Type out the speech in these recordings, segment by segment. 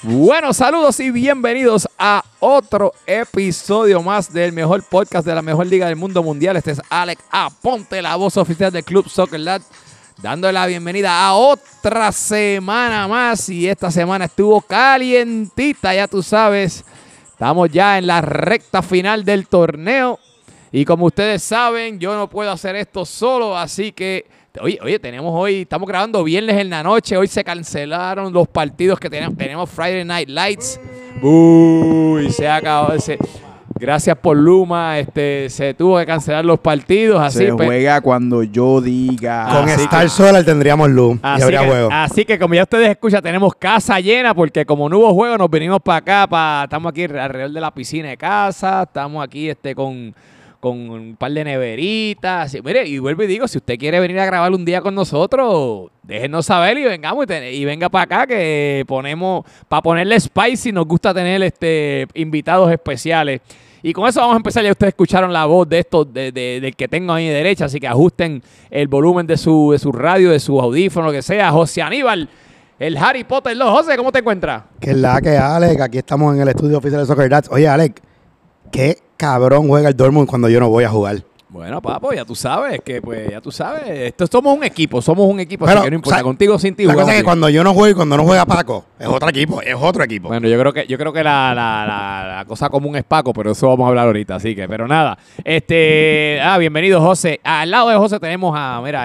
Bueno, saludos y bienvenidos a otro episodio más del mejor podcast de la mejor liga del mundo mundial. Este es Alex Aponte, la voz oficial del Club Soccer Dad, dándole la bienvenida a otra semana más. Y esta semana estuvo calientita, ya tú sabes. Estamos ya en la recta final del torneo. Y como ustedes saben, yo no puedo hacer esto solo, así que... Oye, estamos grabando viernes en la noche. Hoy se cancelaron los partidos que tenemos. Tenemos Friday Night Lights. Uy, se acabó. Gracias por Luma. Se tuvo que cancelar los partidos. Así se juega cuando yo diga. Con Star Solar tendríamos luz y habría juego. Así que como ya ustedes escuchan, tenemos casa llena porque como no hubo juego, nos vinimos para acá. Estamos aquí alrededor de la piscina de casa. Estamos aquí con un par de neveritas. Mire, y vuelvo y digo, si usted quiere venir a grabar un día con nosotros, déjenos saber y vengamos y venga para acá que ponemos, para ponerle spicy, nos gusta tener invitados especiales. Y con eso vamos a empezar. Ya ustedes escucharon la voz de esto, del que tengo a mi derecha, así que ajusten el volumen de su radio, de su audífono, lo que sea. José Aníbal, el Harry Potter 2. José, ¿cómo te encuentras? Que es la que, Alex, aquí estamos en el estudio oficial de Soccer Dads. Oye, Alex, ¿qué cabrón juega el Dortmund cuando yo no voy a jugar? Bueno, papo, ya tú sabes somos un equipo, Pero, así que no importa, o sea, contigo sin ti. La cosa es que cuando yo no juego y cuando no juega Paco, es otro equipo. Bueno, yo creo que la cosa común es Paco, pero eso vamos a hablar ahorita, así que, pero nada. Bienvenido, José. Al lado de José tenemos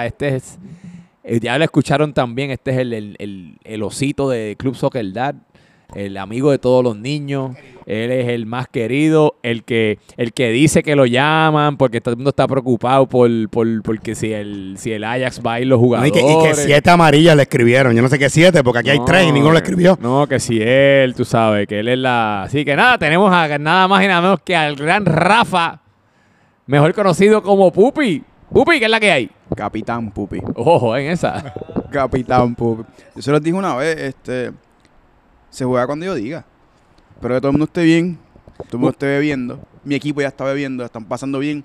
ya lo escucharon también, este es el osito de Club Soccer Dad, el amigo de todos los niños. Él es el más querido, el que dice que lo llaman porque todo el mundo está preocupado porque si el Ajax va a ir los jugadores. Y que 7 amarillas le escribieron. Yo no sé qué 7, porque aquí hay 3 y ninguno le escribió. No, que si él, tú sabes, que él es la... Así que nada, tenemos nada más y nada menos que al gran Rafa, mejor conocido como Pupi. Pupi, ¿qué es la que hay? Capitán Pupi. Ojo, en esa. Capitán Pupi. Yo se los dije una vez, se juega cuando yo diga. Pero que todo el mundo esté bien, todo el mundo esté bebiendo. Mi equipo ya está bebiendo, están pasando bien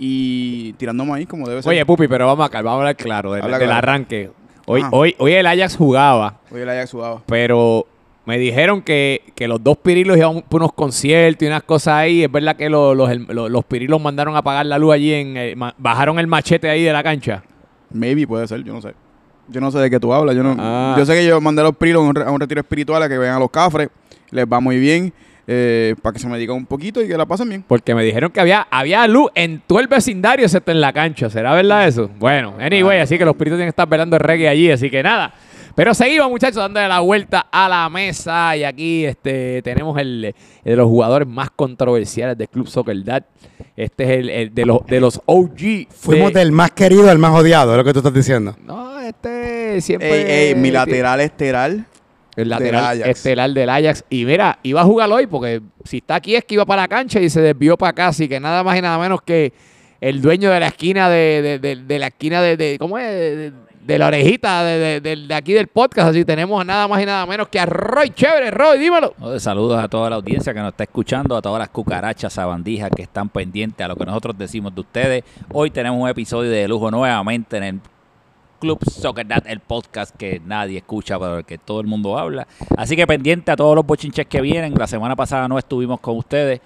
y tirando maíz como debe ser. Oye, Pupi, pero vamos a hablar claro del arranque. Hoy el Ajax jugaba. Hoy el Ajax jugaba. Pero me dijeron que los dos Pirilos iban por unos conciertos y unas cosas ahí. Es verdad que los Pirilos mandaron a apagar la luz allí, bajaron el machete ahí de la cancha. Maybe puede ser, yo no sé. Yo no sé de qué tú hablas. Yo sé que yo mandé a los Pirilos a un retiro espiritual a que vean a los Cafres. Les va muy bien, para que se medican un poquito y que la pasen bien. Porque me dijeron que había luz en todo el vecindario excepto en la cancha. ¿Será verdad eso? Bueno, anyway, así que los Piritos tienen que estar velando el reggae allí, así que nada. Pero seguimos, muchachos, dándole la vuelta a la mesa. Y aquí tenemos el de los jugadores más controversiales del Club Soccer Dad. Este es el de los OG. Fuimos del más querido al más odiado, es lo que tú estás diciendo. No, siempre... mi lateral estelar. El lateral estelar del Ajax. Y mira, iba a jugar hoy porque si está aquí es que iba para la cancha y se desvió para acá. Así que nada más y nada menos que el dueño de la esquina de la esquina ¿cómo es? De la orejita de aquí del podcast. Así tenemos nada más y nada menos que a Roy Chévere. Roy, dímelo. Saludos a toda la audiencia que nos está escuchando, a todas las cucarachas, sabandijas que están pendientes a lo que nosotros decimos de ustedes. Hoy tenemos un episodio de lujo nuevamente en el Club Soccer Dad, el podcast que nadie escucha, pero que todo el mundo habla. Así que pendiente a todos los bochinches que vienen. La semana pasada no estuvimos con ustedes.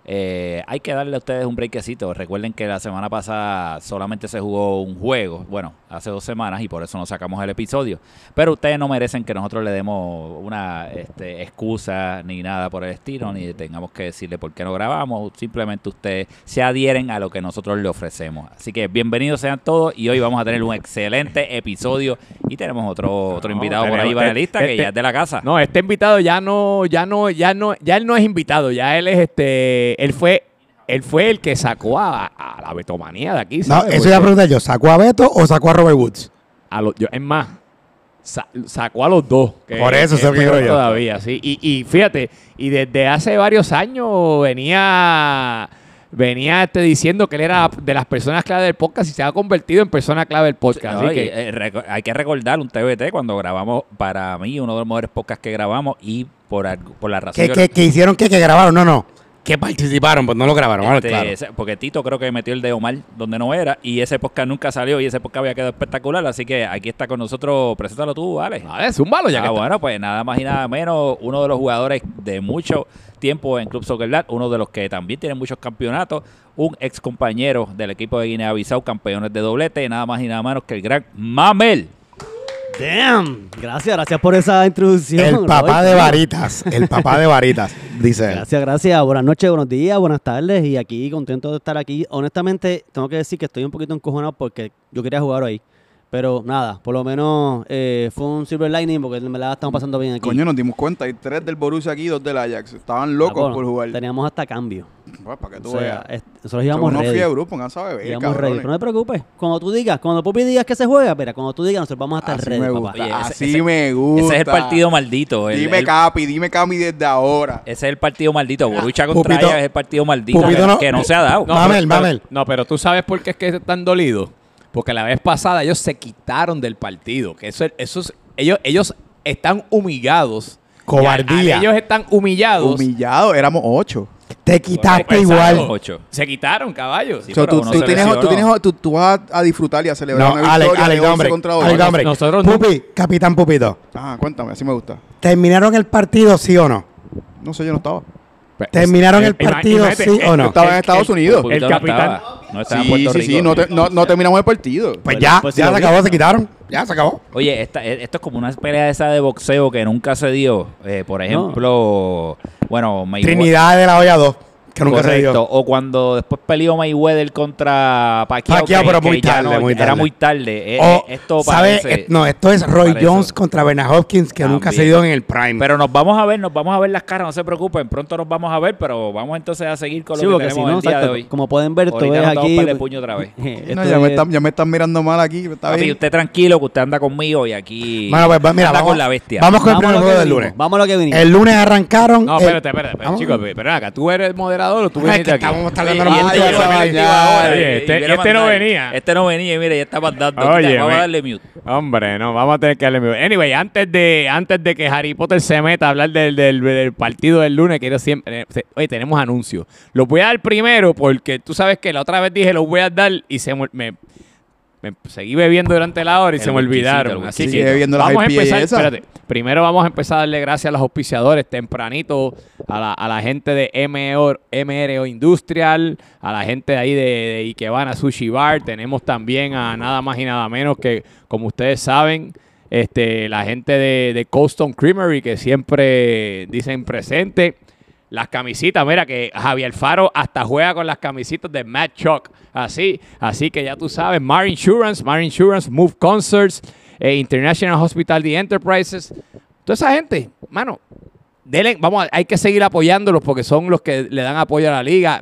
Hay que darle a ustedes un breakcito. Recuerden que la semana pasada solamente se jugó un juego. Bueno, hace 2 semanas y por eso no sacamos el episodio. Pero ustedes no merecen que nosotros le demos una excusa ni nada por el estilo, ni tengamos que decirle por qué no grabamos. Simplemente ustedes se adhieren a lo que nosotros le ofrecemos. Así que bienvenidos sean todos y hoy vamos a tener un excelente episodio y tenemos otro invitado por ahí, panelista, que ya es de la casa. No, este invitado ya él no es invitado, ya él es él fue el que sacó a la betomanía de aquí, ¿sabes? No, eso iba a preguntar yo. ¿Sacó a Beto o sacó a Robert Woods? Es más, sacó a los dos. Por eso se fijó yo. Todavía, sí. Y fíjate, y desde hace varios años venía diciendo que él era de las personas clave del podcast y se ha convertido en persona clave del podcast. No, así que hay que recordar un TBT cuando grabamos, para mí, uno de los mejores podcasts que grabamos y por la razón... ¿Qué hicieron? ¿Qué grabaron? No. que participaron, pues no lo grabaron. Vamos a ver, claro. Porque Tito creo que metió el dedo mal donde no era y ese podcast nunca salió y ese podcast había quedado espectacular. Así que aquí está con nosotros. Preséntalo tú, Alex. Vale, zúmbalo ya que está. Bueno, pues nada más y nada menos. Uno de los jugadores de mucho tiempo en Club Soccer Dad, uno de los que también tiene muchos campeonatos, un ex compañero del equipo de Guinea-Bissau, campeones de doblete, nada más y nada menos que el gran Mamel. Damn, gracias por esa introducción. El papá Roy. de varitas, dice él. Gracias. Buenas noches, buenos días, buenas tardes y aquí contento de estar aquí. Honestamente, tengo que decir que estoy un poquito encojonado porque yo quería jugar hoy. Pero nada, por lo menos fue un silver lining porque me la estamos pasando bien aquí. Coño, nos dimos cuenta, hay 3 del Borussia aquí y 2 del Ajax. Estaban locos por jugar. Teníamos hasta cambio. Pues, para que tú O sea, veas. nosotros íbamos Son unos ready. fiebros, pónganse a beber, Íbamos ready. cabrones. Pero no te preocupes, cuando Pupi digas que se juega, espera, cuando tú digas nosotros vamos a estar Así ready, me papá. gusta, Oye, así me gusta. Ese es el partido maldito. Dime Capi desde ahora. Ese es el partido maldito. Borussia contra Pupito- Ajax es el partido maldito Pupito que no se ha dado. No. Mamel. No, pero tú sabes por qué es que están dolidos. Porque la vez pasada ellos se quitaron del partido. Que ellos están humillados. Cobardía. Ellos están humillados. Humillado, éramos 8. Te quitaste Exacto. igual. 8. Se quitaron, caballos. Sí, O sea, pero tú, uno se lesionó. tú vas a disfrutar y a celebrar No, una Alex, victoria de 11 hombre. contra Alex, 8. hombre. Nosotros no- Pupi, Capitán Pupito. Ah, cuéntame, así me gusta. ¿Terminaron el partido, sí o no? No sé, yo no estaba. ¿Terminaron el partido, Imagínate, sí o no? Estaba en Estados Unidos. el capitán- No estaba en Sí, Puerto sí, Rico. sí, no terminamos el partido. Pues ya, Pues ya sí se lo vi. acabó, se quitaron. Ya se acabó. Oye, esto es como una pelea esa de boxeo que nunca se dio. Por ejemplo, bueno, Mayweather. Trinidad de la olla 2, que nunca se Correcto. dio. O cuando después peleó Mayweather contra Pacquiao. Pacquiao, pero muy ya tarde, muy Era tarde. muy tarde. O, Esto ¿sabe? parece... No, esto es Roy parece- Jones contra Bernard Hopkins, que nunca se También. dio en el prime. Pero nos vamos a ver las caras, no se preocupen. Pronto nos vamos a ver, pero vamos entonces a seguir con Sí, lo que porque si tenemos no, el día de exacto, hoy. como pueden ver, tú Ahorita ves nos damos aquí. par de puño otra vez. No, ya me están mirando mal aquí. Está Papi, bien. usted tranquilo, que usted anda conmigo y aquí Bueno, pues mira, anda vamos, con la bestia. vamos con el Vamos a primer lo juego que del vinimos. lunes. Vamos a lo que vinimos. El lunes arrancaron. No, espérate, Vamos. chicos, pero acá, ¿tú eres el moderador o tú Es viniste que aquí? estamos tardando Y mucho. este llegó ya, definitivo ya. ahora, Oye, y este viene a no mandar. venía. Este no venía y mira, ya está mandando. Oye, Vamos a me- darle mute. Hombre, no, vamos a tener que darle miedo. Anyway, antes de que Harry Potter se meta a hablar del partido del lunes, quiero siempre... Oye, tenemos anuncios. Los voy a dar primero porque tú sabes que la otra vez dije los voy a dar y me seguí bebiendo durante la hora y El se me whiskycito, olvidaron. el Así whiskycito. que Sigue bebiendo las vamos a IPA empezar... esas. Espérate. Primero vamos a empezar a darle gracias a los auspiciadores tempranito, a la gente de MRO Industrial, a la gente de ahí de Ikebana Sushi Bar. Tenemos también a nada más y nada menos que, como ustedes saben, la gente de Cold Stone Creamery, que siempre dicen presente. Las camisitas, mira que Javier Faro hasta juega con las camisitas de Mad Chuck. Así que ya tú sabes, Mar Insurance, Move Concerts, International Hospitality Enterprises. Toda esa gente, mano, hay que seguir apoyándolos porque son los que le dan apoyo a la liga.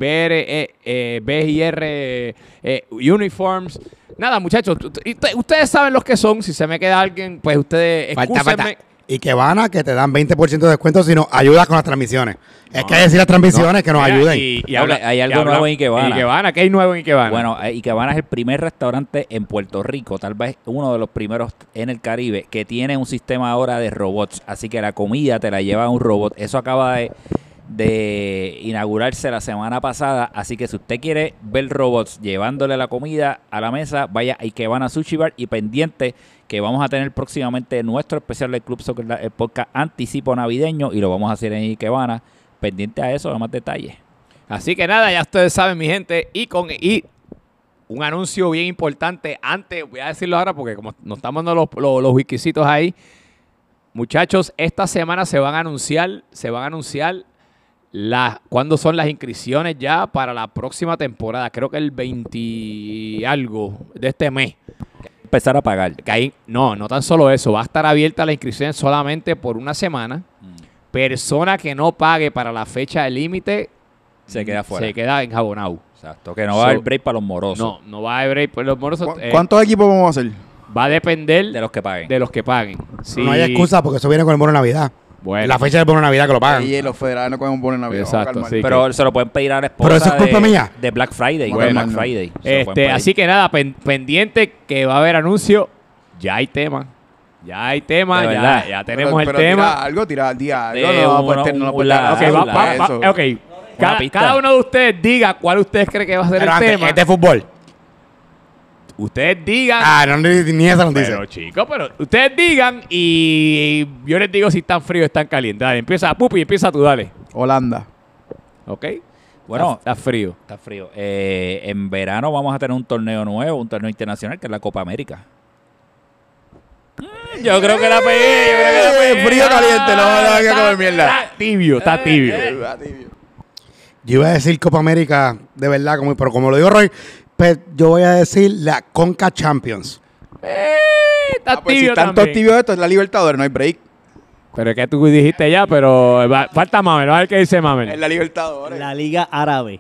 BIR Uniforms. Nada, muchachos, ustedes saben los que son. Si se me queda alguien, pues ustedes excúsenme. Y que van a que te dan 20% de descuento si nos ayudas con las transmisiones. Es que hay que decir las transmisiones que nos Mira, ayuden. Hay algo nuevo en Ikebana. Ikebana, ¿qué hay nuevo en Ikebana? Bueno, Ikebana es el primer restaurante en Puerto Rico, tal vez uno de los primeros en el Caribe, que tiene un sistema ahora de robots. Así que la comida te la lleva un robot. Eso acaba de inaugurarse la semana pasada. Así que si usted quiere ver robots llevándole la comida a la mesa, vaya a Ikebana Sushi Bar y pendiente que vamos a tener próximamente nuestro especial del Club Soccer, el podcast anticipo navideño, y lo vamos a hacer en Ikebana. Pendiente a eso, más detalles. Así que nada, ya ustedes saben, mi gente, y un anuncio bien importante antes, voy a decirlo ahora porque como nos están dando los wikisitos ahí, muchachos, esta semana se van a anunciar cuándo son las inscripciones ya para la próxima temporada, creo que el 20 y algo de este mes. Empezar a pagar. Que ahí, no tan solo eso, va a estar abierta la inscripción solamente por una semana. Persona que no pague para la fecha de límite Se queda fuera. se queda enjabonado. Exacto, que no va a haber break para los morosos. No va a haber break por los morosos. ¿Cuántos equipos vamos a hacer? Va a depender De los que paguen. de los que paguen. Sí. No hay excusa porque eso viene con el bono de Navidad. Bueno. La fecha del bono de Navidad que lo pagan. Y los federales no pueden poner Navidad. Exacto, Vamos a calmar. sí. Pero se lo pueden pedir a la esposa Pero eso es culpa mía. de Black Friday. Bueno, de Black no. Friday. Se lo pueden pedir. Así que nada, pendiente que va a haber anuncio. Ya hay tema. De ya verdad. tenemos Pero el tema. tira algo. De No, un no, lado. Ok, eso. ok. Cada uno de ustedes diga cuál ustedes creen que va a ser Pero el antes, tema. es de fútbol. Ustedes digan. No, ni eso nos dice. Pero chicos, ustedes digan y yo les digo si están fríos o están calientes. Dale, empieza Pupi, empieza tú, dale. Holanda. ¿Ok? Bueno, está frío. Está frío. En verano vamos a tener un torneo nuevo, un torneo internacional, que es la Copa América. Yo creo que la pegué. Frío caliente, no hay que comer mierda. Está tibio, está tibio. Yo iba a decir Copa América, de verdad, pero como lo digo Roy, pues yo voy a decir la Conca Champions. Está Pues si tibio están también. todos tibios esto, es la Libertadores, no hay break. Pero es que tú dijiste ya, pero falta Mamel. A ver qué dice Mamel. Es la Libertadores. La Liga Árabe.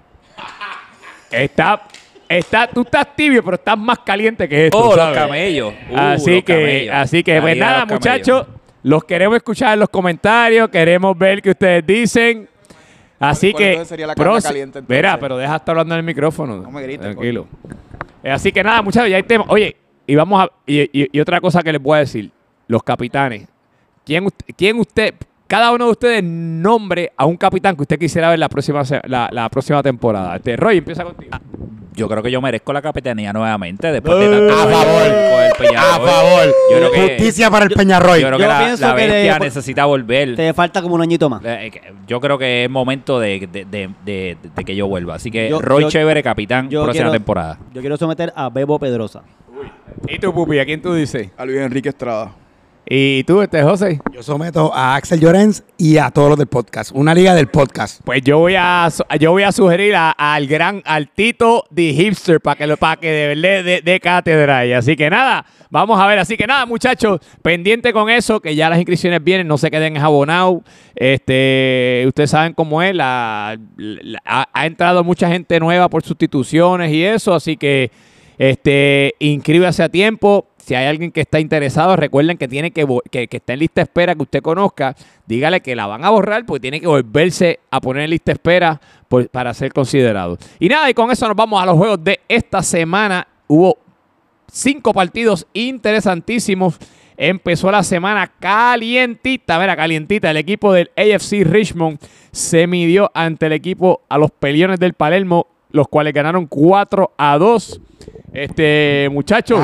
Tú estás tibio, pero estás más caliente que esto. Oh, los ¿sabes? camellos. Así que, La pues Liga nada, de los muchachos, los queremos escuchar en los comentarios, queremos ver qué ustedes dicen. Así ¿Cuál que, entonces sería la carta caliente, entonces? verá, pero deja de estar hablando en el micrófono. No me grites, tranquilo. Así que nada, muchachos, ya hay tema. Oye, y vamos a y otra cosa que les voy a decir, los capitanes. ¿Quién usted, cada uno de ustedes nombre a un capitán que usted quisiera ver la próxima temporada? Roy, empieza contigo. Yo creo que yo merezco la capitanía nuevamente después de tanto A favor. con el Peñarol. A favor. Yo creo que, Justicia para el Peñarroy. yo creo que Yo la pienso que bestia le- necesita volver. Te falta como un añito más. Yo creo que es momento de que yo vuelva. Así que Yo- Roy yo- Chévere, capitán, yo próxima quiero- temporada. Yo quiero someter a Bebo Pedrosa. ¿Y tú, Pupi? ¿A quién tú dices? A Luis Enrique Estrada. ¿Y tú, José? Yo someto a Axel Llorens y a todos los del podcast. Una liga del podcast. Pues yo voy a sugerir al Tito de Hipster para que de verdad de cátedra ahí. Así que nada, vamos a ver. Así que nada, muchachos, pendiente con eso, que ya las inscripciones vienen, no se queden abonados. Ustedes saben cómo es, ha entrado mucha gente nueva por sustituciones y eso, así que inscríbase a tiempo. Si hay alguien que está interesado, recuerden que tiene que está en lista de espera, que usted conozca, dígale que la van a borrar porque tiene que volverse a poner en lista de espera para ser considerado. Y nada, y con eso nos vamos a los juegos de esta semana. Hubo 5 partidos interesantísimos. Empezó la semana calientita, calientita. El equipo del AFC Richmond se midió ante el equipo a los Peliones del Palermo, los cuales ganaron 4-2. Muchachos.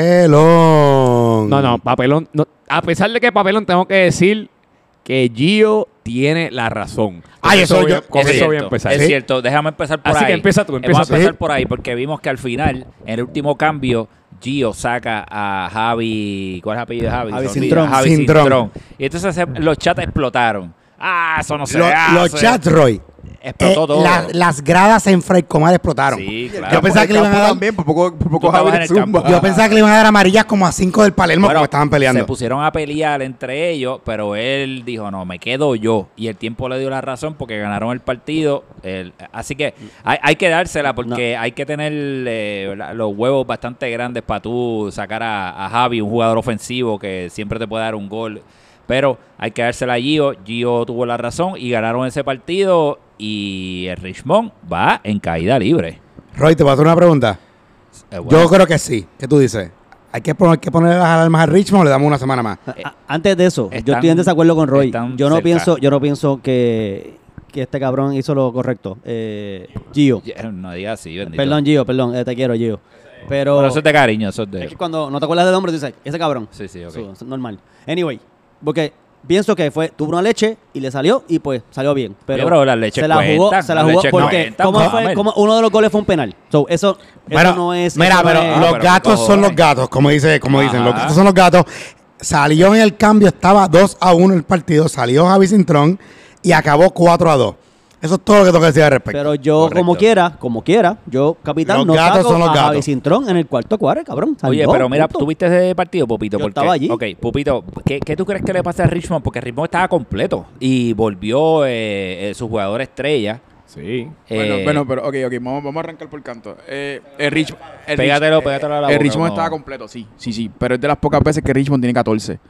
Papelón. No, Papelón. No, a pesar de que Papelón, tengo que decir que Gio tiene la razón. Ay, eso yo- Con Es eso voy a cierto, empezar. Es ¿Sí? cierto, déjame empezar por Así ahí. que empieza tú, Vamos a tú. empezar por ahí, porque vimos que al final, en el último cambio, Gio saca a Javi. ¿Cuál es el apellido de Javi? Javi Se olvida. Cintrón. Javi Cintrón. Cintrón. Y entonces los chats explotaron. Eso no se hace. Los chats, Roy. Explotó todo. Las gradas en Fray Comar explotaron. Sí, claro. Yo pensaba que le iban a dar, también, por poco Tú Javi estabas en le el campo. zumba. yo pensaba que le iban a dar amarillas como a 5 del Palermo Bueno, porque estaban peleando. Se pusieron a pelear entre ellos, pero él dijo, no, me quedo yo. Y el tiempo le dio la razón porque ganaron el partido. Así que hay que dársela porque hay que tener los huevos bastante grandes para tú sacar a Javi, un jugador ofensivo que siempre te puede dar un gol. Pero hay que dársela a Gio. Gio tuvo la razón y ganaron ese partido. Y el Richmond va en caída libre. Roy, te voy a hacer una pregunta. Bueno, Yo creo que sí. ¿Qué tú dices? ¿Hay que poner las alarmas al Richmond o le damos una semana más? Antes de eso, yo están- estoy en desacuerdo con Roy. están Yo no cerca. pienso que este cabrón hizo lo correcto. Gio. no digas así, bendito. Perdón, Gio, perdón. Te quiero, Gio. Pero Bueno, eso es de cariño, eso es es de... que cuando no te acuerdas del nombre, tú dices, ese cabrón. Sí, sí, ok. Eso es normal. Anyway, porque pienso que tuvo una leche y le salió y pues salió bien. Pero, Oye, pero las leches se la jugó, cuentan, se la las jugó leches porque cuentan, ¿cómo vamos a fue? ver. Como uno de los goles fue un penal. So, eso Bueno, no es. mira, eso no pero es- los pero gatos no son cojones. los gatos, como dicen, los Ajá. gatos son los gatos. Salió en el cambio, estaba 2-1 el partido, salió Javi Cintrón y acabó 4-2. Eso es todo lo que tengo que decir al respecto. Pero yo, Correcto. como quiera, yo, capitán, Los no gatos saco son los a gatos. Javi Cintrón en el cuarto cuadro, cabrón. Oye, Salió, pero mira, punto. ¿tú viste ese partido, Pupito? Yo estaba allí. Ok, Pupito, ¿qué tú crees que le pasa a Richmond? Porque Richmond estaba completo y volvió su jugador estrella. Sí. Bueno, pero ok, vamos a arrancar por canto. Pégatelo pégatelo a la boca. El Richmond como- estaba completo, sí, pero es de las pocas veces que Richmond tiene 14.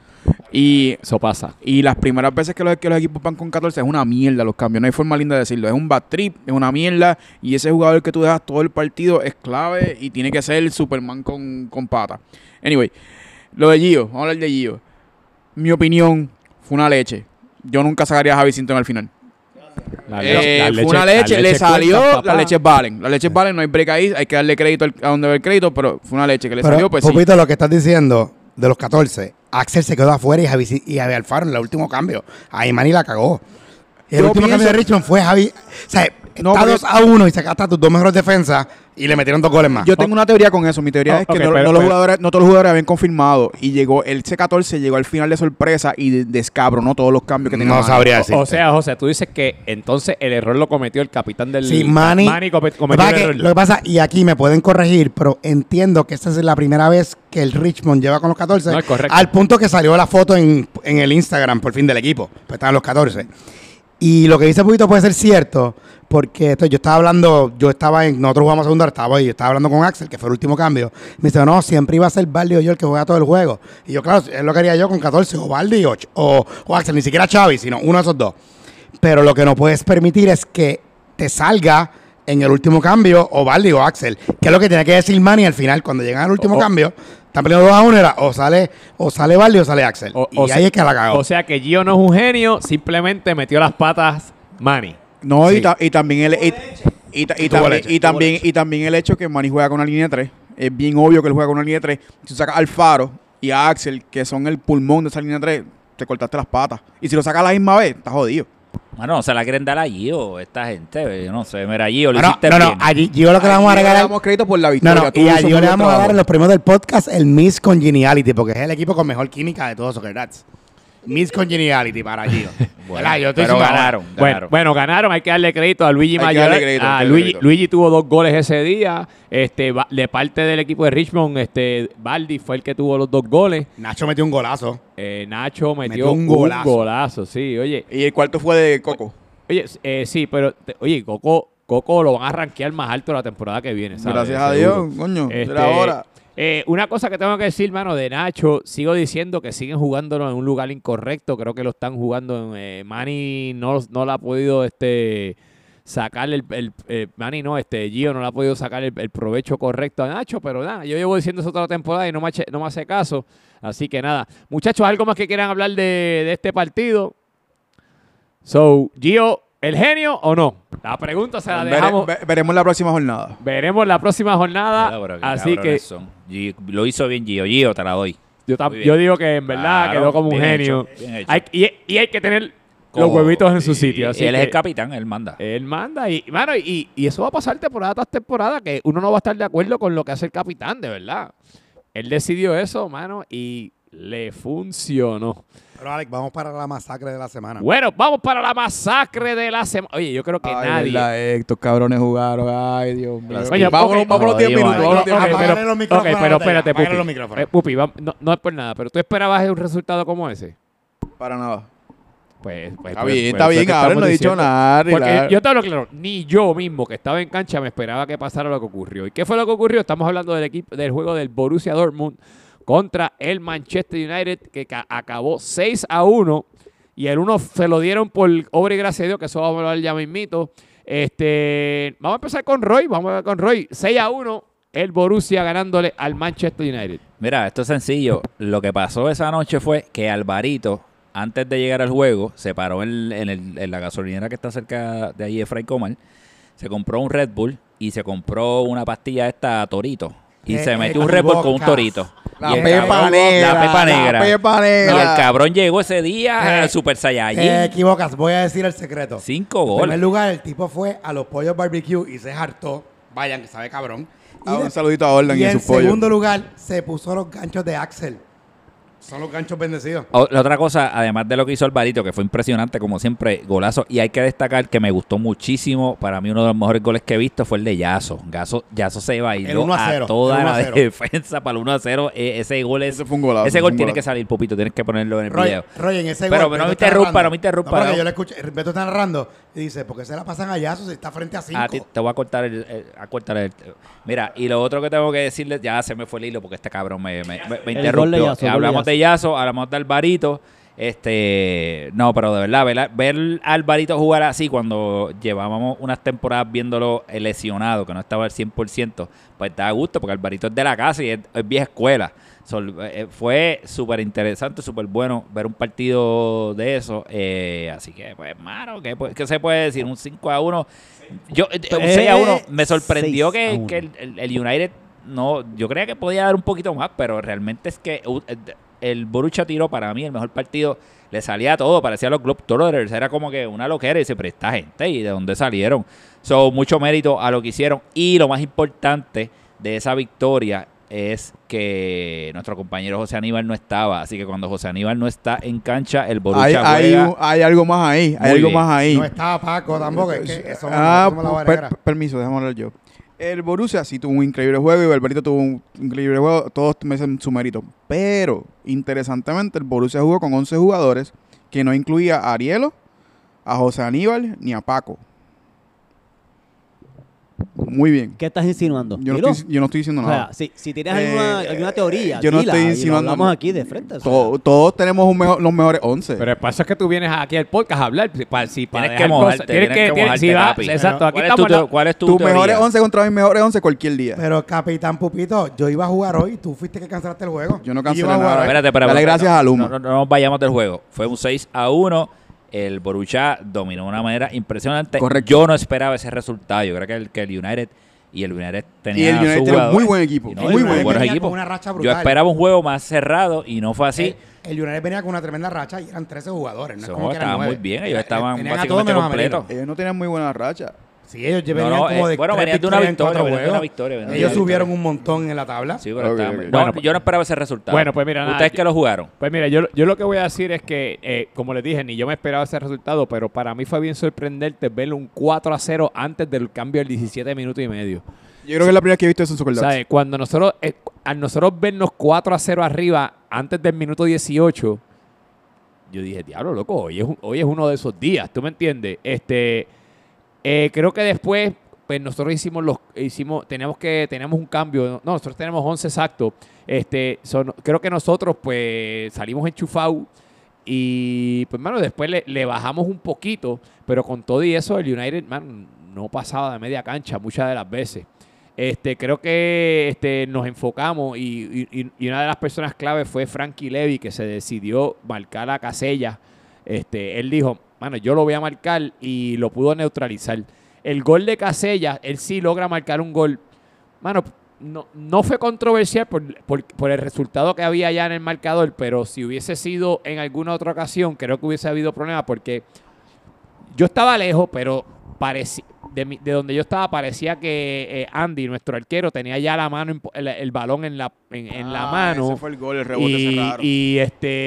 Y Eso pasa. las primeras veces que los equipos van con 14 es una mierda los cambios. No hay forma linda de decirlo. Es un bad trip, es una mierda. Y ese jugador que tú dejas todo el partido es clave y tiene que ser Superman con pata. Anyway, lo de Gio. Vamos a hablar de Gio. Mi opinión fue una leche. Yo nunca sacaría a Javi Cintrón al final. Fue una leche, le salió, las leches valen. Las leches valen, no hay break ahí, hay que darle crédito a donde va el crédito, pero fue una leche que le salió, pues Pupito, lo que estás diciendo de los 14, Axel se quedó afuera y Javi Alfaro en el último cambio. Ahí Manny la cagó. El último cambio de Richmond fue Javi. O sea, está 2-1 y sacaste a tus dos mejores defensas y le metieron 2 goles más. Yo tengo una teoría con eso. Mi teoría es que no todos los jugadores habían confirmado y llegó el C14 llegó al final de sorpresa y descabronó todos los cambios que tenía. No sabría decir. O sea, José, tú dices que entonces el error lo cometió el capitán del... Sí, Manny cometió el error. Lo que pasa, y aquí me pueden corregir, pero entiendo que esta es la primera vez que el Richmond lleva con los 14. No, es correcto. Al punto que salió la foto en el Instagram por fin del equipo. Pues estaban los 14. Y lo que dice Pupito puede ser cierto, porque yo estaba hablando, nosotros jugamos segunda, estaba hablando con Axel, que fue el último cambio. Me dice, no, siempre iba a ser Baldi o yo el que juega todo el juego. Y yo, claro, él lo quería yo con 14, o Baldi o Axel, ni siquiera Xavi, sino uno de esos dos. Pero lo que no puedes permitir es que te salga en el último cambio o Baldi o Axel, que es lo que tiene que decir Manny al final, cuando llegan al último cambio. Están peleando 2-1, era o sale Baldi o sale Axel. Y ahí es que la cagó. O sea que Gio no es un genio, simplemente metió las patas Manny. No, Sí. y también el hecho que Manny juega con una línea 3. Es bien obvio que él juega con una línea 3. Si tú sacas al Faro y a Axel, que son el pulmón de esa línea 3, te cortaste las patas. Y si lo sacas a la misma vez, estás jodido. Bueno, no se la quieren dar a Gio, esta gente. Yo no sé, mira, Gio, lo No, hiciste no, bien. a Gio lo que le vamos a Le regalar. damos crédito por la No, victoria. no, Tú y a hizo Gio muy le buen vamos a dar trabajo. en los premios del podcast el Miss Congeniality, porque es el equipo con mejor química de todos Soccer Dads. Miss Congeniality para Gio. Bueno, ¿Verdad? Yo estoy pero diciendo, ganaron. Bueno, ganaron, hay que darle crédito a Luigi Hay que Mayor. darle crédito, hay que darle crédito. Luigi tuvo 2 goles ese día. De parte del equipo de Richmond, Baldi fue el que tuvo los 2 goles. Nacho metió un golazo. Nacho metió Metió un un golazo, sí. Oye, Y el cuarto fue de Coco. sí, pero Coco lo van a rankear más alto la temporada que viene, ¿sabes? Gracias a Seguro. Dios, coño. Este, Era hora. Una cosa que tengo que decir, mano, de Nacho, sigo diciendo que siguen jugándolo en un lugar incorrecto. Creo que lo están jugando en... Manny no la ha podido sacar Manny no, Gio no le ha podido sacar el provecho correcto a Nacho, pero nada, yo llevo diciendo eso toda la temporada y no me hace caso. Así que nada. Muchachos, ¿algo más que quieran hablar de este partido? So, Gio, ¿el genio o no? La pregunta se la dejamos. Veremos la próxima jornada. Veremos la próxima jornada. Mira, pero qué Así que cabrones son. Lo hizo bien Gio, te la doy. Muy bien. yo digo que en verdad Claro, quedó como un bien genio. hecho, bien hecho. Hay que tener los huevitos en su sitio. Así Él es que el capitán, él manda. él manda. Y eso va a pasar temporada tras temporada, que uno no va a estar de acuerdo con lo que hace el capitán, de verdad. Él decidió eso, mano, y le funcionó. Pero Alex, vamos para la masacre de la semana. Bueno, vamos para la masacre de la semana. Oye, yo creo que nadie... Estos cabrones jugaron. Ay, Dios mío. Oye, Vámonos a los 10 minutos. Vámonos a los 10 Ok, minutos. Apágale los micrófonos, pero espérate, apágale Pupi. los micrófonos. Pupi, no es por nada, pero ¿tú esperabas un resultado como ese? Para nada. Pues Está bien, ahora no he dicho nada. Porque relax. yo te hablo claro, ni yo mismo que estaba en cancha me esperaba que pasara lo que ocurrió. ¿Y qué fue lo que ocurrió? Estamos hablando del juego del Borussia Dortmund contra el Manchester United, que acabó 6-1. Y el 1 se lo dieron por obra y gracia de Dios, que eso vamos a hablar ya mismito. Vamos a empezar con Roy. 6-1, el Borussia ganándole al Manchester United. Mira, esto es sencillo. Lo que pasó esa noche fue que Alvarito, antes de llegar al juego, se paró en la gasolinera que está cerca de ahí de Fray Comal, se compró un Red Bull y se compró una pastilla esta Torito. Y se metió un Red Bull con un Torito. La Y el pepa cabrón- negra. La pepa negra. La pepa Y negra. el cabrón llegó ese día Super Te Saiyajin. equivocas, voy a decir el secreto. 5 En primer goles. lugar, el tipo fue a los pollos barbecue y se hartó. Vayan, que sabe cabrón. Un saludito a Orlan y en sus pollos. segundo lugar, se puso los ganchos de Axel. Son los ganchos bendecidos. La otra cosa, además de lo que hizo Alvarito, que fue impresionante, como siempre, golazo. Y hay que destacar que me gustó muchísimo. Para mí, uno de los mejores goles que he visto fue el de Yaso. Yaso se El bailó 1-0, a toda el la 1-0. defensa para el 1-0. Ese gol es. Ese fue un golazo. Ese fue gol un tiene golazo. que salir, Pupito. Tienes que ponerlo en el Roy, video. en ese Pero gol, no me Beto está interrumpa, narrando. no me interrumpa, No, porque no. yo le escuché, Beto está narrando y dice, ¿por qué se la pasan a Yaso si está frente a 5? A ti te voy a cortar Mira, y lo otro que tengo que decirle, ya se me fue el hilo porque este cabrón me gol de interrumpió. Yaso, el gol de Hablamos de Yaso, hablamos de Alvarito. No, pero de verdad, ver a Alvarito jugar así cuando llevábamos unas temporadas viéndolo lesionado, que no estaba al 100%, pues da gusto, porque Alvarito es de la casa y es vieja escuela. Fue súper interesante, súper bueno ver un partido de eso. Así que, pues, mano, ¿qué se puede decir? Un 5-1. Un 6-1. Me sorprendió que el United no. Yo creía que podía dar un poquito más, pero realmente es que el Borussia tiró para mí el mejor partido. Le salía todo, parecía los Globetrotters. Era como que una loquera. Y dice, pero esta gente, ¿y de dónde salieron? Mucho mérito a lo que hicieron. Y lo más importante de esa victoria es que nuestro compañero José Aníbal no estaba. Así que cuando José Aníbal no está en cancha, el Borussia juega. Hay algo más ahí. Hay algo más ahí. No estaba Paco tampoco. Es que eso la barrera. Permiso, déjame hablar yo. El Borussia sí tuvo un increíble juego y Alvarito tuvo un increíble juego. Todos merecen su mérito. Pero, interesantemente, el Borussia jugó con 11 jugadores que no incluía a Arielo, a José Aníbal ni a Paco. Muy bien. ¿Qué estás insinuando? Yo no estoy diciendo nada. O sea, si tienes alguna teoría, yo no dila, estoy y insinuando. lo hablamos aquí de frente. O sea. Todos tenemos los mejores 11. Pero el paso es que tú vienes aquí al podcast a hablar. Tienes que mojarte, papi. Exacto. Aquí ¿Cuál es tu tus teoría? mejores 11 contra mis mejores 11 cualquier día. Pero, Capitán Pupito, yo iba a jugar hoy. Tú fuiste que cancelaste el juego. Yo no cancelé Iba a jugar nada. hoy. Espérate, Dale gracias a Luma. No nos vayamos del juego. Fue un 6-1. El Borussia dominó de una manera impresionante. Correcto. Yo no esperaba ese resultado. Yo creo que el United tenía Y el United su tiene jugador. muy buen equipo. Y no, Muy muy buen buenos venía equipos. con una racha Yo brutal. esperaba un juego más cerrado y no fue así. El United venía con una tremenda racha y eran 13 jugadores. No es So, como que eran estaban 9. muy bien. Ellos estaban Tenían a todos básicamente menos a completos. Merino. Ellos no tenían muy buena racha. Sí, ellos venían como de bueno, 3 venían de una victorias en victoria, 4 venían de una juegos. victoria, venían de Ellos una subieron victoria. un montón en la tabla. Sí, pero Ok, estaban- ok. no, Bueno, yo no esperaba ese resultado. Bueno, pues mira, nada, ¿Ustedes que lo jugaron? Pues mira, yo lo que voy a decir es que, como les dije, ni yo me esperaba ese resultado, pero para mí fue bien sorprendente ver un 4-0 antes del cambio del 17 minutos y medio. Yo creo que es la primera vez que he visto eso en Soccer Dads. ¿Sabes? Cuando al nosotros vernos 4-0 arriba antes del minuto 18, yo dije, diablo, loco, hoy es uno de esos días, ¿tú me entiendes? Creo que después, pues nosotros tenemos un cambio. No, nosotros tenemos 11 exactos. Creo que nosotros, pues, salimos enchufados y, pues, mano, después le bajamos un poquito, pero con todo y eso, el United, man, no pasaba de media cancha muchas de las veces. Creo que nos enfocamos y una de las personas clave fue Frankie Levy, que se decidió marcar a Casellas. Él dijo, mano, yo lo voy a marcar y lo pudo neutralizar. El gol de Casellas, él sí logra marcar un gol. Mano, no fue controversial por el resultado que había ya en el marcador, pero si hubiese sido en alguna otra ocasión, creo que hubiese habido problema porque yo estaba lejos, pero de donde yo estaba parecía que Andy, nuestro arquero, tenía ya la mano, el balón en la mano. Ese fue el gol, el rebote cerrado. Y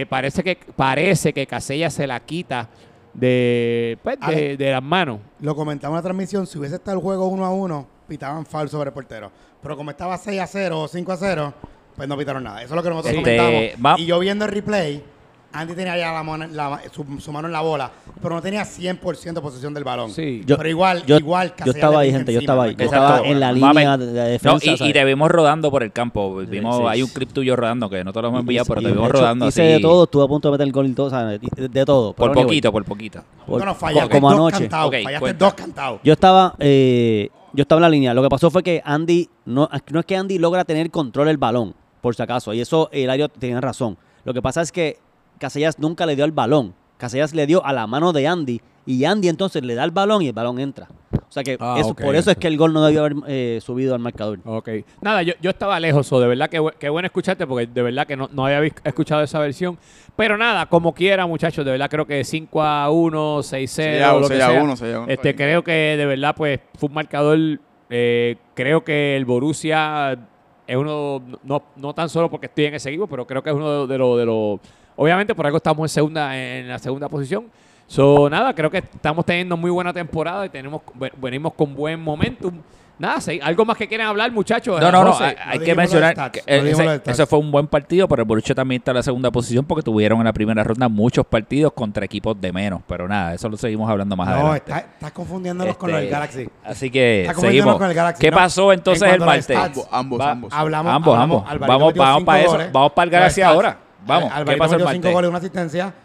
parece que Casellas se la quita de las manos. Lo comentamos en la transmisión. Si hubiese estado el juego 1-1, pitaban foul sobre el portero. Pero como estaba 6-0 o 5-0, pues no pitaron nada. Eso es lo que nosotros comentamos. Y yo viendo el replay, Andy tenía ya su mano en la bola, pero no tenía 100% posesión del balón. Sí. Pero igual yo Casellas estaba ahí, le gente. Yo encima, estaba ahí. ¿no? Yo estaba en la línea de No, defensa. y ¿sabes? te vimos rodando por el campo. Vimos, Sí. hay un clip tuyo rodando que no te lo hemos enviado, pero Y, te de vimos hecho, rodando hice así. de todo. Estuve a punto de meter el gol y todo. ¿Sabes? De todo. Por Pero anyway, poquito. No, fallaste como dos anoche. cantados. Ok, Fallaste cuenta. 2 cantados. Yo estaba en la línea. Lo que pasó fue que Andy, no es que Andy logra tener control del balón, por si acaso. Y eso Hilario tenía razón. Lo que pasa es que Casellas nunca le dio el balón. Casellas le dio a la mano de Andy y Andy entonces le da el balón y el balón entra. O sea que por eso es que el gol no debió haber subido al marcador. Ok. Nada, yo estaba lejos, de verdad que bueno escucharte, porque de verdad que no había escuchado esa versión. Pero nada, como quiera, muchachos, de verdad creo que 5-1, 6-0, lo que sea. 6-1. Creo que de verdad pues fue un marcador. Creo que el Borussia es uno, no tan solo porque estoy en ese equipo, pero creo que es uno de los obviamente por algo estamos en la segunda posición. Nada, creo que estamos teniendo muy buena temporada y venimos con buen momentum. Nada, algo más que quieren hablar, muchachos. No, José. hay No que dijimos mencionar los stats, que no dijimos los stats. ese fue un buen partido, pero el Borussia también está en la segunda posición porque tuvieron en la primera ronda muchos partidos contra equipos de menos. Pero nada, eso lo seguimos hablando más No, adelante. estás confundiéndonos con el Galaxy. Así que Está confundiéndonos seguimos. con el Galaxy, ¿Qué ¿no? pasó entonces En el cuanto a los martes? stats, Ambos. Hablamos. Vamos para eso. Vamos para el Galaxy ahora. Vamos. ¿Qué Alvarito pasó el metió 5 martes? goles, una asistencia.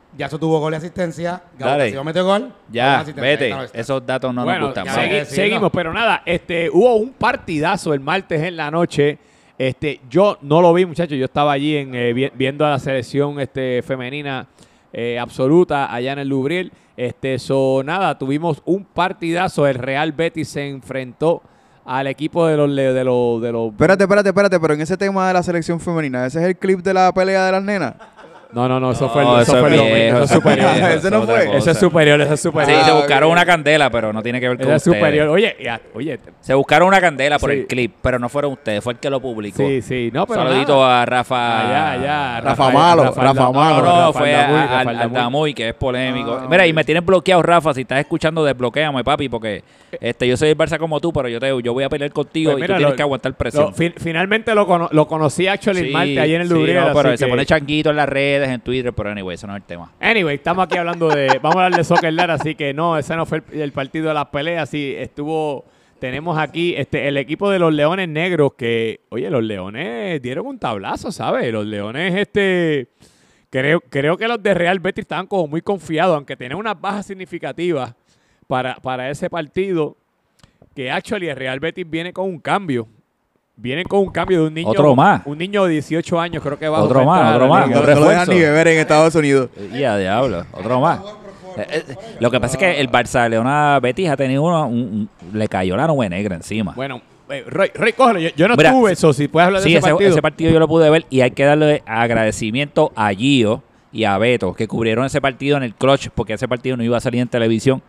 Yaso tuvo gol y asistencia. Dale. Gabo metió gol. Ya, asistencia. vete. Ahí está, ahí está. Esos datos no nos gustan. ya Vamos. ves. Seguimos, pero nada, hubo un partidazo el martes en la noche. Yo no lo vi, muchachos. Yo estaba allí viendo a la selección femenina absoluta allá en el Lubril. Nada, tuvimos un partidazo. El Real Betis se enfrentó al equipo de los Espérate, pero en ese tema de la selección femenina, ¿ese es el clip de la pelea de las nenas? No, eso No, fue eso el es domingo. viejo, Eso es superior. viejo, Ese no es otra fue. cosa. Eso es superior, eso es Sí, superior. se Ah, buscaron ok. una candela, pero no tiene que ver con Eso es ustedes. superior. Oye, Se buscaron una candela por Sí. el clip, pero no fueron ustedes, fue el que lo publicó. sí. No, pero Saludito nada. a Rafa. Allá. Rafa Malo, Rafa Malo. No, fue al Damuy, que es polémico. Mira, y me tienes bloqueado, Rafa. Si estás escuchando, desbloquéame, papi, porque yo soy el Barça como tú, pero yo voy a pelear contigo Pues y mira, tú tienes que aguantar presión. Finalmente lo conocí actually el martes ahí en el sí, Lubril. no, pero así se que- pone changuito en las redes, en Twitter, pero anyway, eso no es el tema. Anyway, estamos aquí hablando vamos a hablar de Soccer Lar, así que no, ese no fue el partido de las peleas, sí, tenemos aquí el equipo de los Leones Negros que, oye, los Leones dieron un tablazo, ¿sabes? Los Leones, creo que los de Real Betis estaban como muy confiados, aunque tenían unas bajas significativas para ese partido, que actually el Real Betis viene con un cambio. Vienen con un cambio de un niño. Otro más. Un niño de 18 años, creo que va Otro a más, entrar a otro la más. liga. No lo dejan refuerzo. ni beber en Estados Unidos. Ya, diablo, otro más. Lo que pasa es que el Barcelona Betis ha tenido le cayó la nube negra encima. Bueno, Roy, cógelo. Yo no Mira, estuve, eso, si puedes hablar de Sí, ese partido. yo lo pude ver y hay que darle agradecimiento a Gio y a Beto que cubrieron ese partido en el clutch porque ese partido no iba a salir en televisión,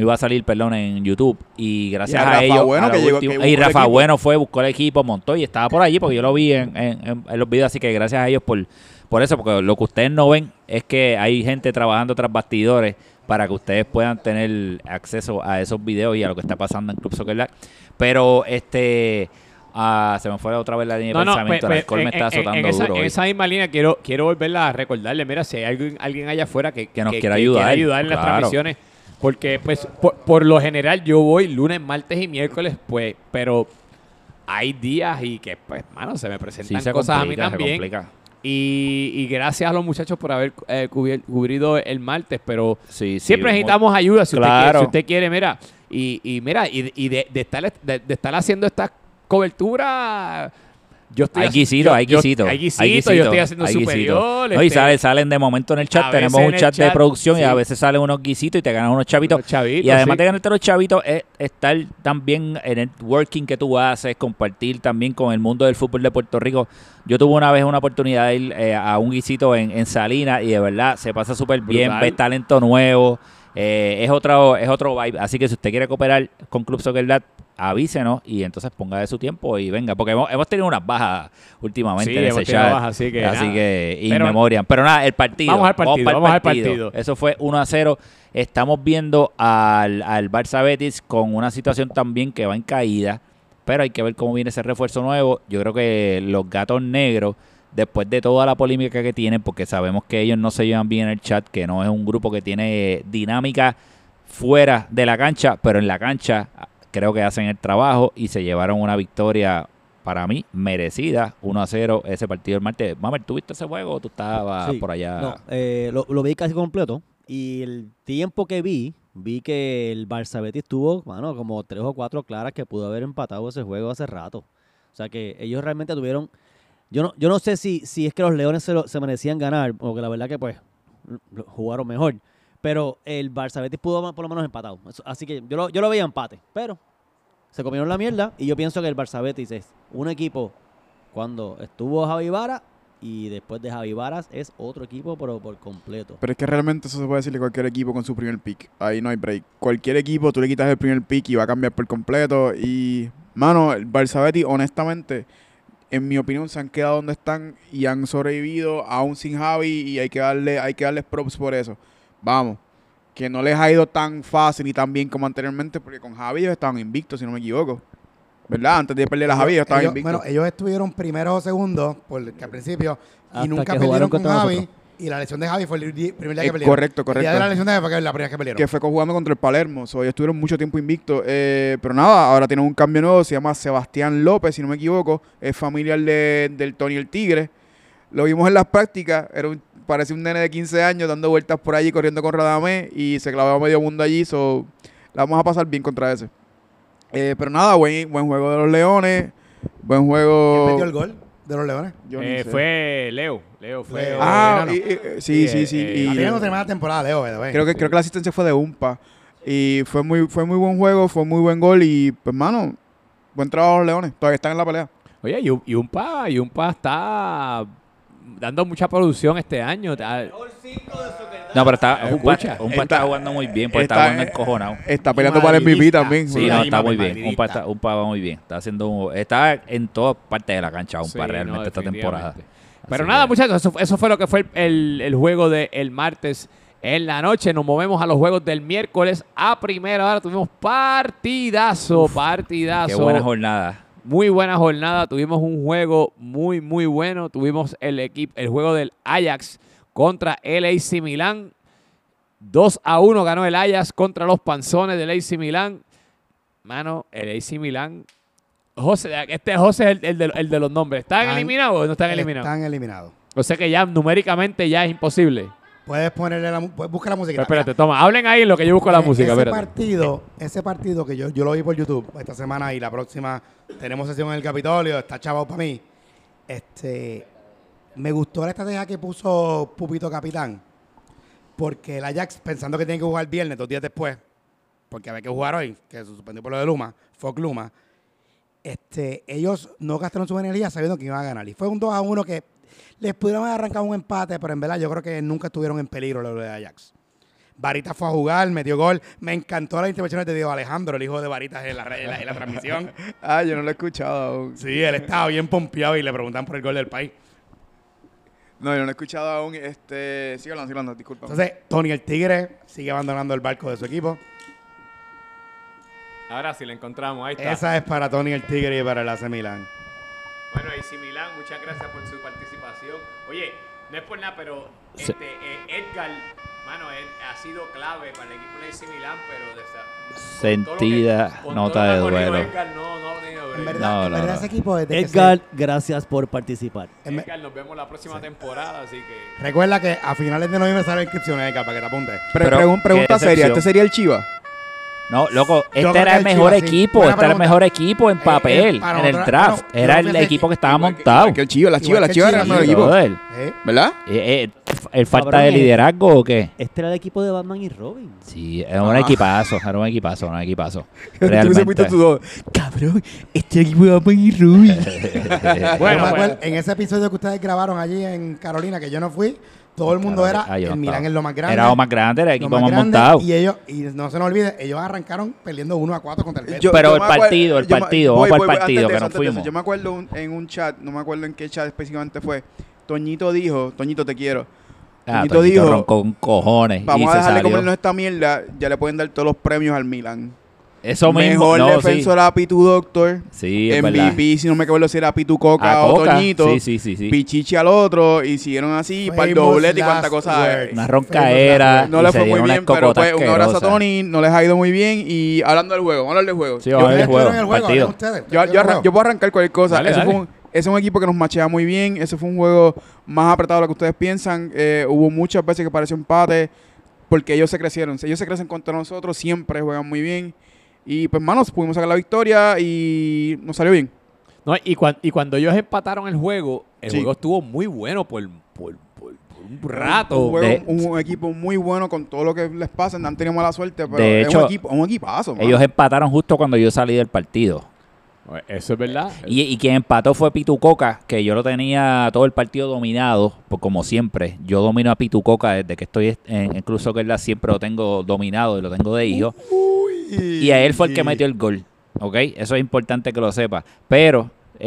en YouTube y gracias Y a a Rafa ellos Bueno, a lo que llegó- último- que buscó y el Rafa equipo. Bueno buscó el equipo, montó y estaba por allí porque yo lo vi en los videos, así que gracias a ellos por eso, porque lo que ustedes no ven es que hay gente trabajando tras bastidores para que ustedes puedan tener acceso a esos videos y a lo que está pasando en Club Soccer Lat. Pero se me fue otra vez la línea de pensamiento, el alcohol me está azotando duro En hoy. esa misma línea quiero volverla a recordarle. Mira, si hay alguien allá afuera que nos quiera ayudar, en las claro. transmisiones, porque pues por lo general yo voy lunes, martes y miércoles, pues, pero hay días y que, pues, mano, se me presentan Sí, se cosas complica, a mí también. se complica. Y gracias a los muchachos por haber cubrido el martes, pero Sí, sí, siempre necesitamos ayuda si Claro. usted quiere, mira, y de estar haciendo esta cobertura, yo estoy Hay haci- guisito, yo- hay yo- guisito. hay guisito, yo estoy haciendo hay guisito. superior. No, y salen de momento en el chat. a Tenemos veces un en el chat de chat, producción y sí. a veces salen unos guisitos y te ganan unos chavitos. Unos chavitos, y además sí. de ganarte los chavitos, es estar también en el networking que tú haces, compartir también con el mundo del fútbol de Puerto Rico. Yo tuve una vez una oportunidad de ir a un guisito en Salinas y de verdad se pasa súper bien, Brutal. ves talento nuevo. Es otro vibe. Así que si usted quiere cooperar con Club Soccer Lat, avísenos y entonces ponga de su tiempo y venga, porque hemos tenido unas bajas últimamente Sí, en hemos ese tenido chat. bajas, así que nada. in Pero- memoriam. Pero nada, el partido. Vamos al partido, pa'l vamos al partido. Eso fue 1-0. Estamos viendo al Barça Betis con una situación también que va en caída, pero hay que ver cómo viene ese refuerzo nuevo. Yo creo que los Gatos Negros, después de toda la polémica que tienen, porque sabemos que ellos no se llevan bien en el chat, que no es un grupo que tiene dinámica fuera de la cancha, pero en la cancha creo que hacen el trabajo y se llevaron una victoria para mí merecida, 1-0 ese partido el martes. Mamer, ¿tú viste ese juego o tú estabas Sí. por allá? No, lo vi casi completo y el tiempo que vi que el Barça Betis tuvo, mano, como 3 o 4 claras que pudo haber empatado ese juego hace rato. O sea que ellos realmente tuvieron... Yo no sé si es que los Leones se merecían ganar, o que la verdad que pues jugaron mejor. Pero el Barça Betis pudo por lo menos empatado. Así que yo lo veía empate. Pero se comieron la mierda y yo pienso que el Barça Betis es un equipo cuando estuvo Javi Vara y después de Javi Varas es otro equipo pero por completo. Pero es que realmente eso se puede decirle a cualquier equipo con su primer pick. Ahí no hay break. Cualquier equipo, tú le quitas el primer pick y va a cambiar por completo. Y, mano, el Barça Betis, honestamente, en mi opinión, se han quedado donde están y han sobrevivido aún sin Javi y hay que darles props por eso. Vamos, que no les ha ido tan fácil y tan bien como anteriormente, porque con Javi ellos estaban invictos, si no me equivoco. ¿Verdad? Antes de perder a Javi ellos estaban invictos. Bueno, ellos estuvieron primero o segundo, porque al principio, Hasta y nunca que perdieron jugaron con contra Javi. nosotros. Y la lesión de Javi fue el primer día que perdieron. Correcto. El día de la lesión de Javi fue la primera que perdieron. Que fue jugando contra el Palermo. So, ellos estuvieron mucho tiempo invictos. Pero nada, ahora tienen un cambio nuevo. Se llama Sebastián López, si no me equivoco. Es familiar del Tony el Tigre. Lo vimos en las prácticas. parece un nene de 15 años dando vueltas por allí, corriendo con Radamés y se clavó a medio mundo allí. So, la vamos a pasar bien contra ese. Pero nada, buen juego de los Leones. Buen juego. ¿Quién metió el gol de los Leones? Yo ni sé. Fue Leo. Leo fue. Leo. Enano. Sí. Ha tenido una tremenda temporada, Leo. Creo que la asistencia fue de Umpa. Y fue muy buen juego, fue muy buen gol. Y, pues, mano, buen trabajo los Leones. Todavía están en la pelea. Oye, y Umpa está dando mucha producción este año. No, pero Escucha. Umpa está jugando muy bien, porque está jugando encojonado. Está peleando para el MVP también. Sí, no, está muy bien. Umpa va muy bien. Está en todas partes de la cancha Umpa realmente esta temporada. Pero Así nada, que- muchachos, eso fue lo que fue el juego del martes en la noche. Nos movemos a los juegos del miércoles a primera hora. Tuvimos partidazo. Qué buena jornada. Muy buena jornada. Tuvimos un juego muy bueno. Tuvimos el juego del Ajax contra el AC Milán. 2-1 ganó el Ajax contra los panzones del AC Milán. Mano, el AC Milán. José es el de los nombres. ¿Están eliminados o no están eliminados? Están eliminados. O sea que ya numéricamente ya es imposible. Puedes ponerle busca la música. Pero espérate, toma, hablen ahí en lo que yo busco la música. Ese partido que yo lo vi por YouTube esta semana y la próxima tenemos sesión en el Capitolio, está chavado para mí. Me gustó la estrategia que puso Pupito Capitán, porque el Ajax, pensando que tiene que jugar viernes, 2 días después, porque había que jugar hoy, que se suspendió por lo de Luma, Foc Luma, ellos no gastaron su energía sabiendo que iban a ganar. Y fue un 2-1 que les pudieron haber arrancado un empate, pero en verdad yo creo que nunca estuvieron en peligro los de Ajax. Varita fue a jugar, metió gol. Me encantó la intervención de Diego Alejandro, el hijo de Varitas, en la transmisión. Yo no lo he escuchado aún. Sí, él estaba bien pompeado y le preguntan por el gol del país. No, yo no lo he escuchado aún. Sigue hablando, disculpa. Entonces, Tony el Tigre sigue abandonando el barco de su equipo. Ahora sí la encontramos, ahí está. Esa es para Tony el Tigre y para el AC Milán. Bueno, AC Milán, muchas gracias por su participación. Oye, no es por nada, pero Edgar, mano, él ha sido clave para el equipo de AC Milán, pero Sentida nota de duelo. Edgar no ha tenido En break. verdad, ese equipo desde que Edgar, gracias por participar. Edgar, nos vemos la próxima temporada, así que... recuerda que a finales de noviembre salen inscripciones, Edgar, para que te apuntes. Pero, Pregunta qué seria, decepción. ¿este sería el Chiva? No, loco, creo este era que el el mejor Chivas, sí. equipo. Buena Este era el pregunta. mejor equipo en papel, para en el otra- draft. bueno, Era yo el creo que equipo que sí, estaba Igual montado. que el Chiva, la Igual que el Chiva era el mejor Chivas, equipo. Brother, ¿Verdad? ¿El falta Cabrón, de liderazgo o qué? Este era el equipo de Batman y Robin. Sí, era un equipazo, era un equipazo. Tú Realmente. fuiste tú dos. Cabrón, este equipo va a poner Rubí. Yo me Bueno, acuerdo, en ese episodio que ustedes grabaron allí en Carolina, que yo no fui, todo el mundo era yo no el Milán estaba. es lo más grande. Era lo más grande, era el lo equipo más grande, montado. Y no se nos olvide, ellos arrancaron perdiendo 1-4 contra el Betis. Pero el partido, vamos para el partido, que nos fuimos. Yo me acuerdo en un chat, no me acuerdo en qué chat específicamente fue. Toñito dijo, Toñito te quiero. Toñito Toñito dijo, roncó con cojones. vamos y a se dejarle salió. comernos esta mierda, ya le pueden dar todos los premios al Milán. Eso mismo. Mejor No, defensor a Pitu Doctor. Sí, es verdad. MVP, si no me acuerdo si era Pitu Coca A o Coca, Toñito. sí. Pichichi al otro. Y siguieron así para el Famous doblete y cuánta last cosa. words. Una roncaera. No y le se fue muy dieron unas bien, pero pues cocotas un abrazo a asquerosas. Tony. No les ha ido muy bien. Y hablando del juego, vamos a hablar del juego. Sí, vamos a ver el Ustedes juego. estuvieron en el juego, Partido. hablen ustedes. Yo puedo arrancar cualquier cosa. Dale, Eso dale. ese es un equipo que nos machea muy bien. Ese fue un juego más apretado de lo que ustedes piensan. Hubo muchas veces que pareció empate porque ellos se crecieron. Ellos se crecen contra nosotros, siempre juegan muy bien. Y pues, manos, pudimos sacar la victoria y nos salió bien. No, y cuando ellos empataron el juego Sí. estuvo muy bueno por un rato. Un equipo muy bueno con todo lo que les pasa. Han tenido mala suerte, pero De es hecho, un equipazo. mano. Ellos empataron justo cuando yo salí del partido. Eso es verdad. Y quien empató fue Pitu Coca, que yo lo tenía todo el partido dominado, pues como siempre. Yo domino a Pitu Coca desde que estoy en Club Soccer Dad, siempre lo tengo dominado y lo tengo de hijo. Y a él fue el que metió el gol, ¿ok? Eso es importante que lo sepa. Pero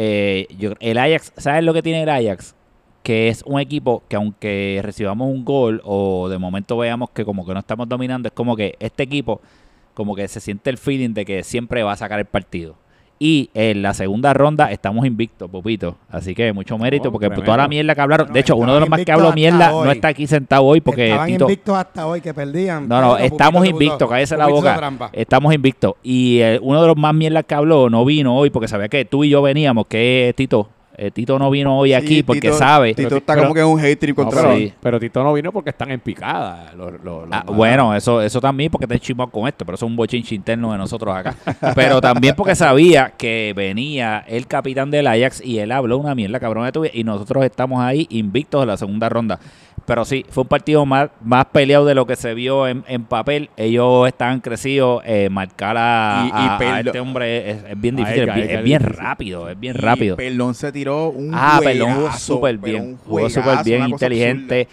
el Ajax, ¿sabes lo que tiene el Ajax? Que es un equipo que aunque recibamos un gol o de momento veamos que como que no estamos dominando, es como que este equipo como que se siente el feeling de que siempre va a sacar el partido. Y en la segunda ronda estamos invictos, Popito. Así que mucho mérito, porque tremendo. toda la mierda que hablaron. Bueno, De hecho, uno de los más que estaban habló invictos mierda hasta no hoy. está aquí sentado hoy porque Estaban Tito. invictos hasta hoy, que perdían. No, pero estamos Pupito se invictos, puso- cállese la Pupito hizo boca. trampa. Estamos invictos. Y uno de los más mierdas que habló no vino hoy porque sabía que tú y yo veníamos, que es Tito, Tito no vino hoy Sí, aquí porque Tito- sabe. Tito está pero- como que en un hate trip No, contra pero, Sí. pero Tito no vino porque están en picada. Bueno, eso también porque te chismado con esto, pero eso es un bochinche interno de nosotros acá. Pero también porque sabía que venía el capitán del Ajax y él habló una mierda, cabrón de tu vida, y nosotros estamos ahí invictos en la segunda ronda. Pero sí, fue un partido más peleado de lo que se vio en papel. Ellos estaban crecidos. Marcar a Pelón- este hombre es bien A difícil, Edgar, es Edgar bien es difícil. rápido, es bien Y rápido. Pelón se tiró un Pelón jugó juegazo, súper pero bien, un jugó súper juegazo, bien, una cosa inteligente.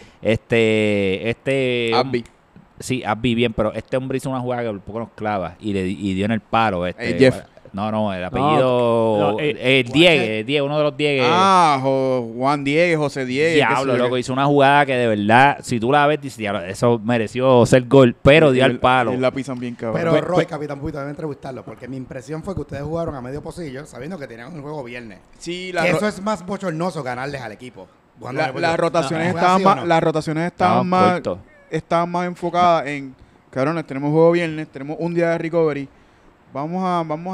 Este absurda. sí, Abby bien, pero este hombre hizo una jugada que por poco nos clava y dio en el palo. Jeff. No, el apellido. no, Diego, uno de los Diegues. Juan Diego, José Diego. Diablo, loco, hizo una jugada que de verdad, si tú la ves, dices, diablo, eso mereció ser gol, pero dio al palo. Y la pisan bien, cabrón. Pero Pues- Roy, Capitán Puito, deben entrevistarlo, porque mi impresión fue que ustedes jugaron a medio pocillo sabiendo que tenían un juego viernes. sí, Que eso es más bochornoso ganarles al equipo. jugando a medio las pocillo. rotaciones ¿Fue estaban así o más, no? las rotaciones estaban más enfocadas en, cabrones, tenemos juego viernes, tenemos un día de recovery, vamos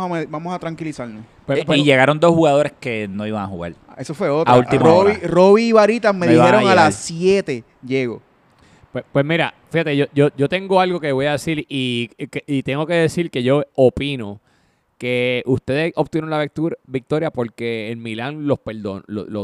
a tranquilizarnos. Y llegaron dos jugadores que no iban a jugar. Eso fue otra. A última hora. Robbie y Varitas me No iban a dijeron a llegar. las 7 llego. Pues mira, fíjate, yo tengo algo que voy a decir y tengo que decir que yo opino que ustedes obtuvieron la victoria porque el Milán los perdonó.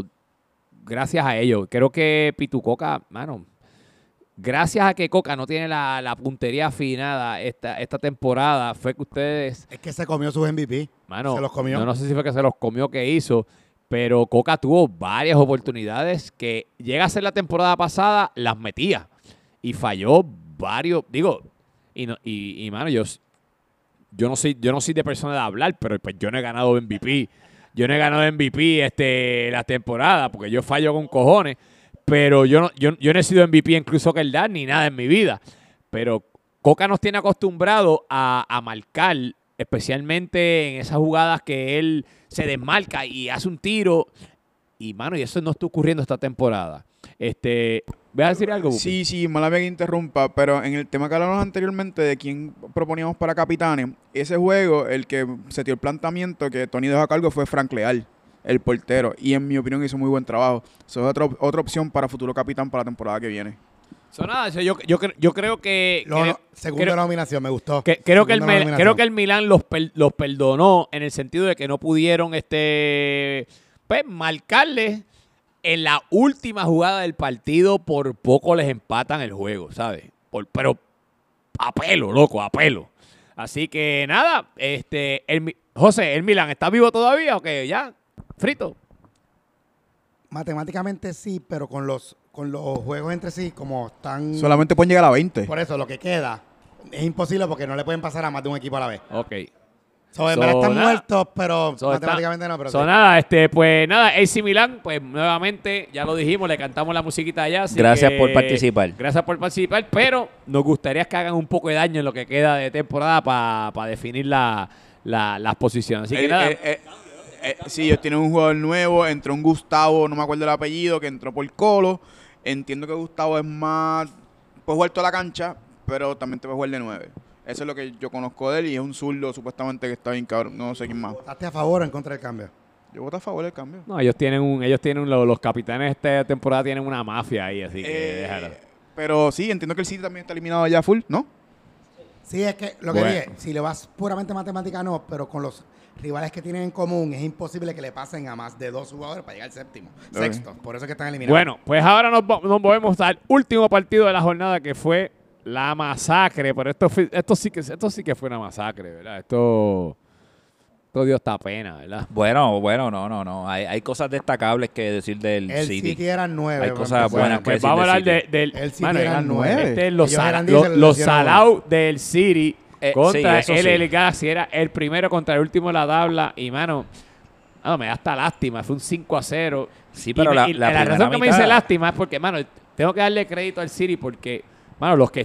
Gracias a ellos. Creo que Pitu Coca, mano, gracias a que Coca no tiene la puntería afinada esta temporada, fue que ustedes, Es que se comió sus MVP. mano, Se los comió. no sé si fue que se los comió que hizo, pero Coca tuvo varias oportunidades que llega a ser la temporada pasada, las metía y falló varios, digo, y mano, yo no soy de persona de hablar, pero pues yo no he ganado MVP. Yo no he ganado MVP la temporada porque yo fallo con cojones. Pero yo no he sido MVP incluso que el Dan ni nada en mi vida. Pero Coca nos tiene acostumbrados a marcar, especialmente en esas jugadas que él se desmarca y hace un tiro. Y, mano, y eso no está ocurriendo esta temporada. ¿Voy a decir algo, Buki? Sí, mala mía que interrumpa, pero en el tema que hablamos anteriormente de quién proponíamos para capitanes, ese juego, el que se dio el planteamiento que Tony dejó a cargo fue Frank Leal, el portero, y en mi opinión hizo muy buen trabajo. Eso es otra opción para futuro capitán para la temporada que viene. Nada, yo creo que... Segunda nominación, me gustó. Creo que el Milán los perdonó en el sentido de que no pudieron pues, marcarles en la última jugada del partido. Por poco les empatan el juego, ¿sabes? Pero a pelo, loco, a pelo. Así que nada, José, ¿el Milán está vivo todavía o qué? ¿Ya? ¿Frito? Matemáticamente sí, pero con los juegos entre sí, como están... Solamente pueden llegar a 20. Por eso, lo que queda es imposible porque no le pueden pasar a más de un equipo a la vez. Ok. En verdad están nada. muertos, pero So, matemáticamente no. Pero sí. Nada, pues nada, AC Milán, pues nuevamente, ya lo dijimos, le cantamos la musiquita allá. Así Gracias que, por participar. Gracias por participar, pero nos gustaría que hagan un poco de daño en lo que queda de temporada para definir las posiciones. Así que nada. Sí, ellos tienen un jugador nuevo, entró un Gustavo, no me acuerdo el apellido, que entró por Colo. Entiendo que Gustavo es más, puede jugar toda la cancha, pero también te puede jugar de 9. Eso es lo que yo conozco de él y es un zurdo supuestamente que está bien cabrón, no sé quién más. ¿Estás a favor o en contra del cambio? Yo voto a favor del cambio. No, los capitanes de esta temporada tienen una mafia ahí, así que déjalo. Pero sí, entiendo que el City también está eliminado ya full, ¿no? Sí, es que lo que Bueno. dije, si le vas puramente matemática no, pero con los rivales que tienen en común es imposible que le pasen a más de 2 jugadores para llegar al séptimo, Ok. sexto. Por eso es que están eliminados. Bueno, pues ahora nos movemos al último partido de la jornada, que fue la masacre. Pero esto sí que fue una masacre, ¿verdad? Esto dio esta pena, ¿verdad? Bueno, no. Hay cosas destacables que decir del el City. City eran 9. Hay cosas buenas que Pues decir vamos a del hablar City. del... El City mano, eran 9. Este es los Ellos eran 10, se los lesionaron salados del City contra sí, eso el sí. Galaxy. Era el primero contra el último de la tabla. Y, mano, me da hasta lástima. Fue un 5-0. Sí, pero Y la la primera razón que me mitad- dice lástima es porque, mano, tengo que darle crédito al City porque, mano, los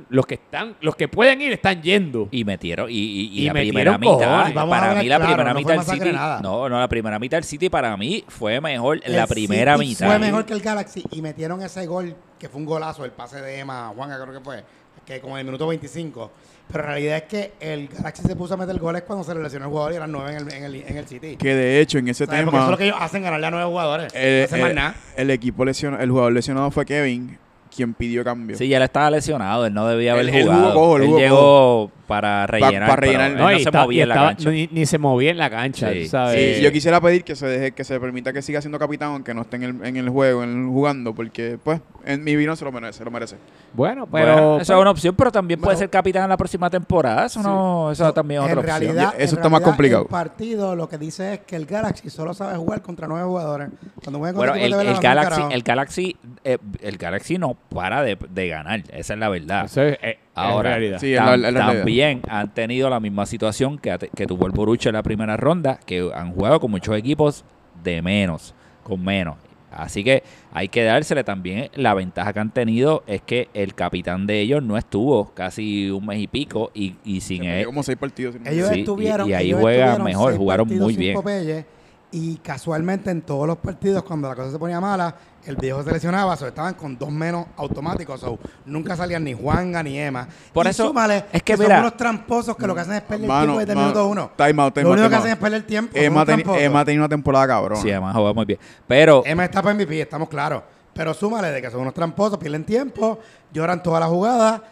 que pueden ir están yendo. Y metieron, y Y la metieron primera mitad, cojones. Vamos a para hablar mí la claro, primera no mitad fue del masacre City, nada. no, la primera mitad del City para mí fue mejor El la primera City mitad. fue mejor que el Galaxy y metieron ese gol, que fue un golazo, el pase de Emma Juanga, creo que fue. que como en el minuto 25. Pero la realidad es que el Galaxy se puso a meter goles cuando se le lesionó el jugador y eran 9 en el City. Que de hecho, en ese ¿Sabes? tema... Porque eso es lo que ellos hacen, ganarle a 9 jugadores. No hacen más nada. El jugador lesionado fue Kevin, quien pidió cambio. Sí, ya él estaba lesionado, él no debía haber Él jugado. jugó cojo, él él jugó llegó para rellenar, para rellenar. pero él no se movía en la cancha. Ni se movía en la cancha, Sí. tú ¿sabes? Sí, yo quisiera pedir que se permita que siga siendo capitán, aunque no esté en el juego, jugando, porque, pues, en mi vino se lo merece. Bueno, pero... Bueno, eso es una opción, pero también puede Bueno. ser capitán en la próxima temporada. Eso no, eso también es otra En opción. realidad, Eso en está más realidad, complicado. El partido lo que dice es que el Galaxy solo sabe jugar contra 9 jugadores. Cuando juegan Bueno, contra equipos de el Vela, no hacen Galaxy no para de ganar. Esa es la verdad. Eso es Ahora, realidad. Sí, es la realidad. también han tenido la misma situación que tuvo el Borussia en la primera ronda, que han jugado con muchos equipos con menos. Así que hay que dársele también la ventaja que han tenido es que el capitán de ellos no estuvo casi un mes y pico y sin Perdió él. como 6 partidos. Ellos Sí, estuvieron y ahí ellos juegan estuvieron mejor, 6 jugaron partidos muy sin bien. Popeye, y casualmente en todos los partidos cuando la cosa se ponía mala, el viejo se lesionaba, estaban con 2 menos automáticos, nunca salían ni Juanga ni Emma. Por Y eso, súmale es que son mira, unos tramposos que lo que hacen es perder el Mano, tiempo desde el minuto 1. Time out. Lo único que hacen es perder el tiempo. son unos tramposos. Emma ha tenido una temporada cabrón. Sí, además juega muy bien. Pero Emma está para MVP, estamos claros. Pero súmale de que son unos tramposos, pierden tiempo, lloran todas las jugadas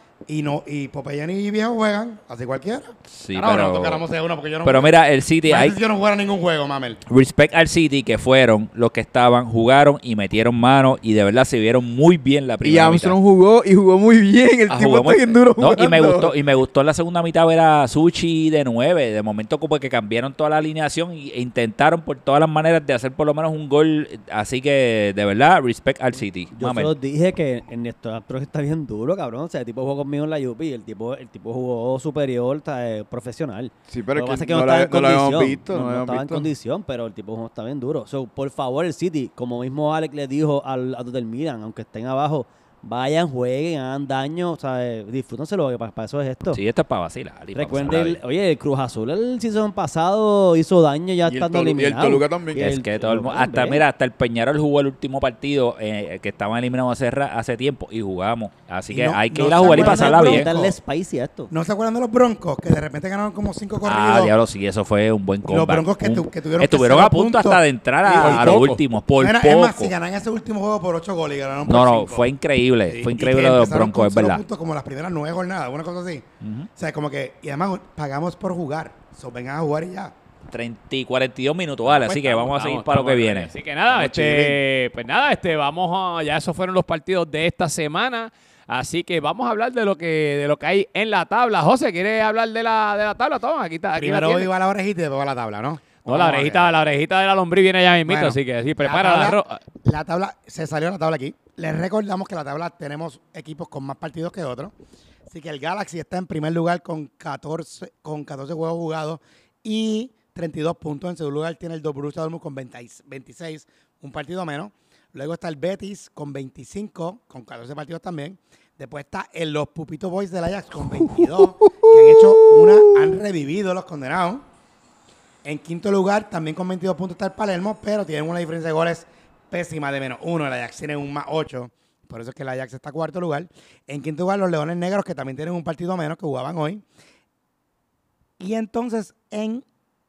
y Popeye y viejo juegan, así cualquiera. sí, Ahora, pero, nosotros ganamos de uno porque yo no pero mira, el City hay yo no jugara ningún juego, mamel. respect al City, que fueron los que estaban, jugaron y metieron mano y de verdad se vieron muy bien la Y primera Armstrong mitad. jugó muy bien. El tipo Jugó está muy- bien duro no, jugando. y me gustó en la segunda mitad ver a Suchi de 9. De momento como que cambiaron toda la alineación e intentaron por todas las maneras de hacer por lo menos un gol. Así que de verdad, respect al City. Yo Mamel. solo dije que Ernesto Armstrong está bien duro, cabrón. O sea, el tipo jugó conmigo en la UP y el tipo jugó superior, profesional. Sí, pero Lo que es pasa que es que no no estaba en lo habíamos condición. visto. No, No lo estaba en habíamos visto. condición, pero el tipo está bien duro. So, por favor, el City, como mismo Alex le dijo a los del Milan, aunque estén abajo, vayan, jueguen, hagan daño, o sea, disfrútenselo, que para eso es esto. Sí, esto es para vacilar. y para Recuerden, pasarla bien. oye, el Cruz Azul el season pasado hizo daño ya Y el estando Tolu- y el eliminado. Toluca también. Y Es que todo el mundo, hasta también. mira, hasta el Peñarol jugó el último partido que estaban eliminados hace tiempo y jugamos. Así Y que no- hay que no ir a se jugar y acuerdan pasarla del bien. Bronco. Darle spicy a esto. ¿No se acuerdan de los Broncos? Que de repente ganaron como 5 corridos. Ah, diablo, sí, eso fue un buen Los comeback. Broncos que tuvieron que estuvieron cero a punto puntos. hasta de entrar Y por a los poco. últimos, por Mira, poco. Es más, si ganan ese último juego por 8 goles y ganaron por No, no, 5. fue increíble. Sí, Fue y increíble que lo de los empezaron Broncos, con es 0 verdad. puntos como las primeras 9 jornadas, una cosa así. Ujú. O sea, como que, y además pagamos por jugar. So, vengan a jugar y ya. 30 y 42 minutos, vale. Pues Así que vamos a seguir estamos, para lo que estamos viene. ready. Así que nada, Estamos pues nada, vamos a, ya esos fueron los partidos de esta semana. Así que vamos a hablar de lo que hay en la tabla. José, ¿quieres hablar de la tabla? Toma, aquí está. Aquí la Primero tienes. iba a la orejita y después a la tabla, ¿no? No, la orejita de la lombriz viene ya mismito, Bueno, así que sí, prepara la tabla- La tabla, se salió la tabla aquí. Les recordamos que la tabla tenemos equipos con más partidos que otros. Así que el Galaxy está en primer lugar con 14 juegos jugados y 32 puntos. En segundo lugar tiene el Borussia Dortmund con 26, un partido menos. Luego está el Betis con 25, con 14 partidos también. Después está los Pupito Boys del Ajax con 22, que han revivido los condenados. En quinto lugar, también con 22 puntos está el Palermo, pero tienen una diferencia de goles pésima de -1. El Ajax tiene un +8. Por eso es que el Ajax está en cuarto lugar. En quinto lugar, los Leones Negros, que también tienen un partido menos, que jugaban hoy. Y entonces, en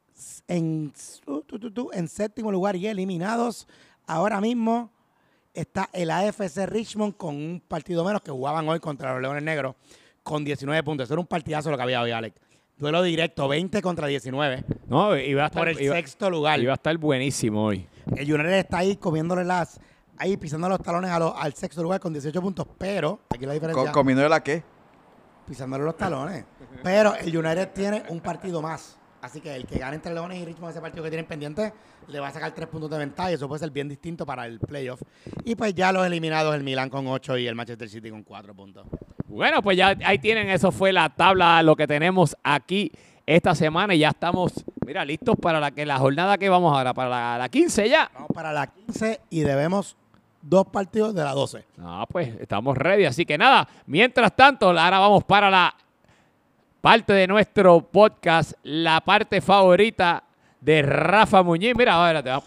séptimo lugar y eliminados, ahora mismo está el AFC Richmond con un partido menos, que jugaban hoy contra los Leones Negros con 19 puntos. Eso era un partidazo lo que había hoy, Alex. Duelo directo, 20 contra 19. No, iba a estar, Por el iba, sexto lugar. iba a estar buenísimo hoy. El United está ahí comiéndole ahí pisando los talones al sexto lugar con 18 puntos, pero, aquí la diferencia, ¿Comiendo de la qué? pisándole los talones. Pero el United tiene un partido más. Así que el que gane entre Leones y Richmond ese partido que tienen pendiente, le va a sacar 3 puntos de ventaja y eso puede ser bien distinto para el playoff. Y pues ya los eliminados, el Milan con 8 y el Manchester City con 4 puntos. Bueno, pues ya ahí tienen, eso fue la tabla, lo que tenemos aquí esta semana y ya estamos, mira, listos para la jornada que vamos ahora, para la 15 ya. Vamos para la 15 y debemos 2 partidos de la 12. No, pues estamos ready, así que nada, mientras tanto, ahora vamos para la parte de nuestro podcast, la parte favorita de Rafa Muñiz. Mira, ahora te vamos.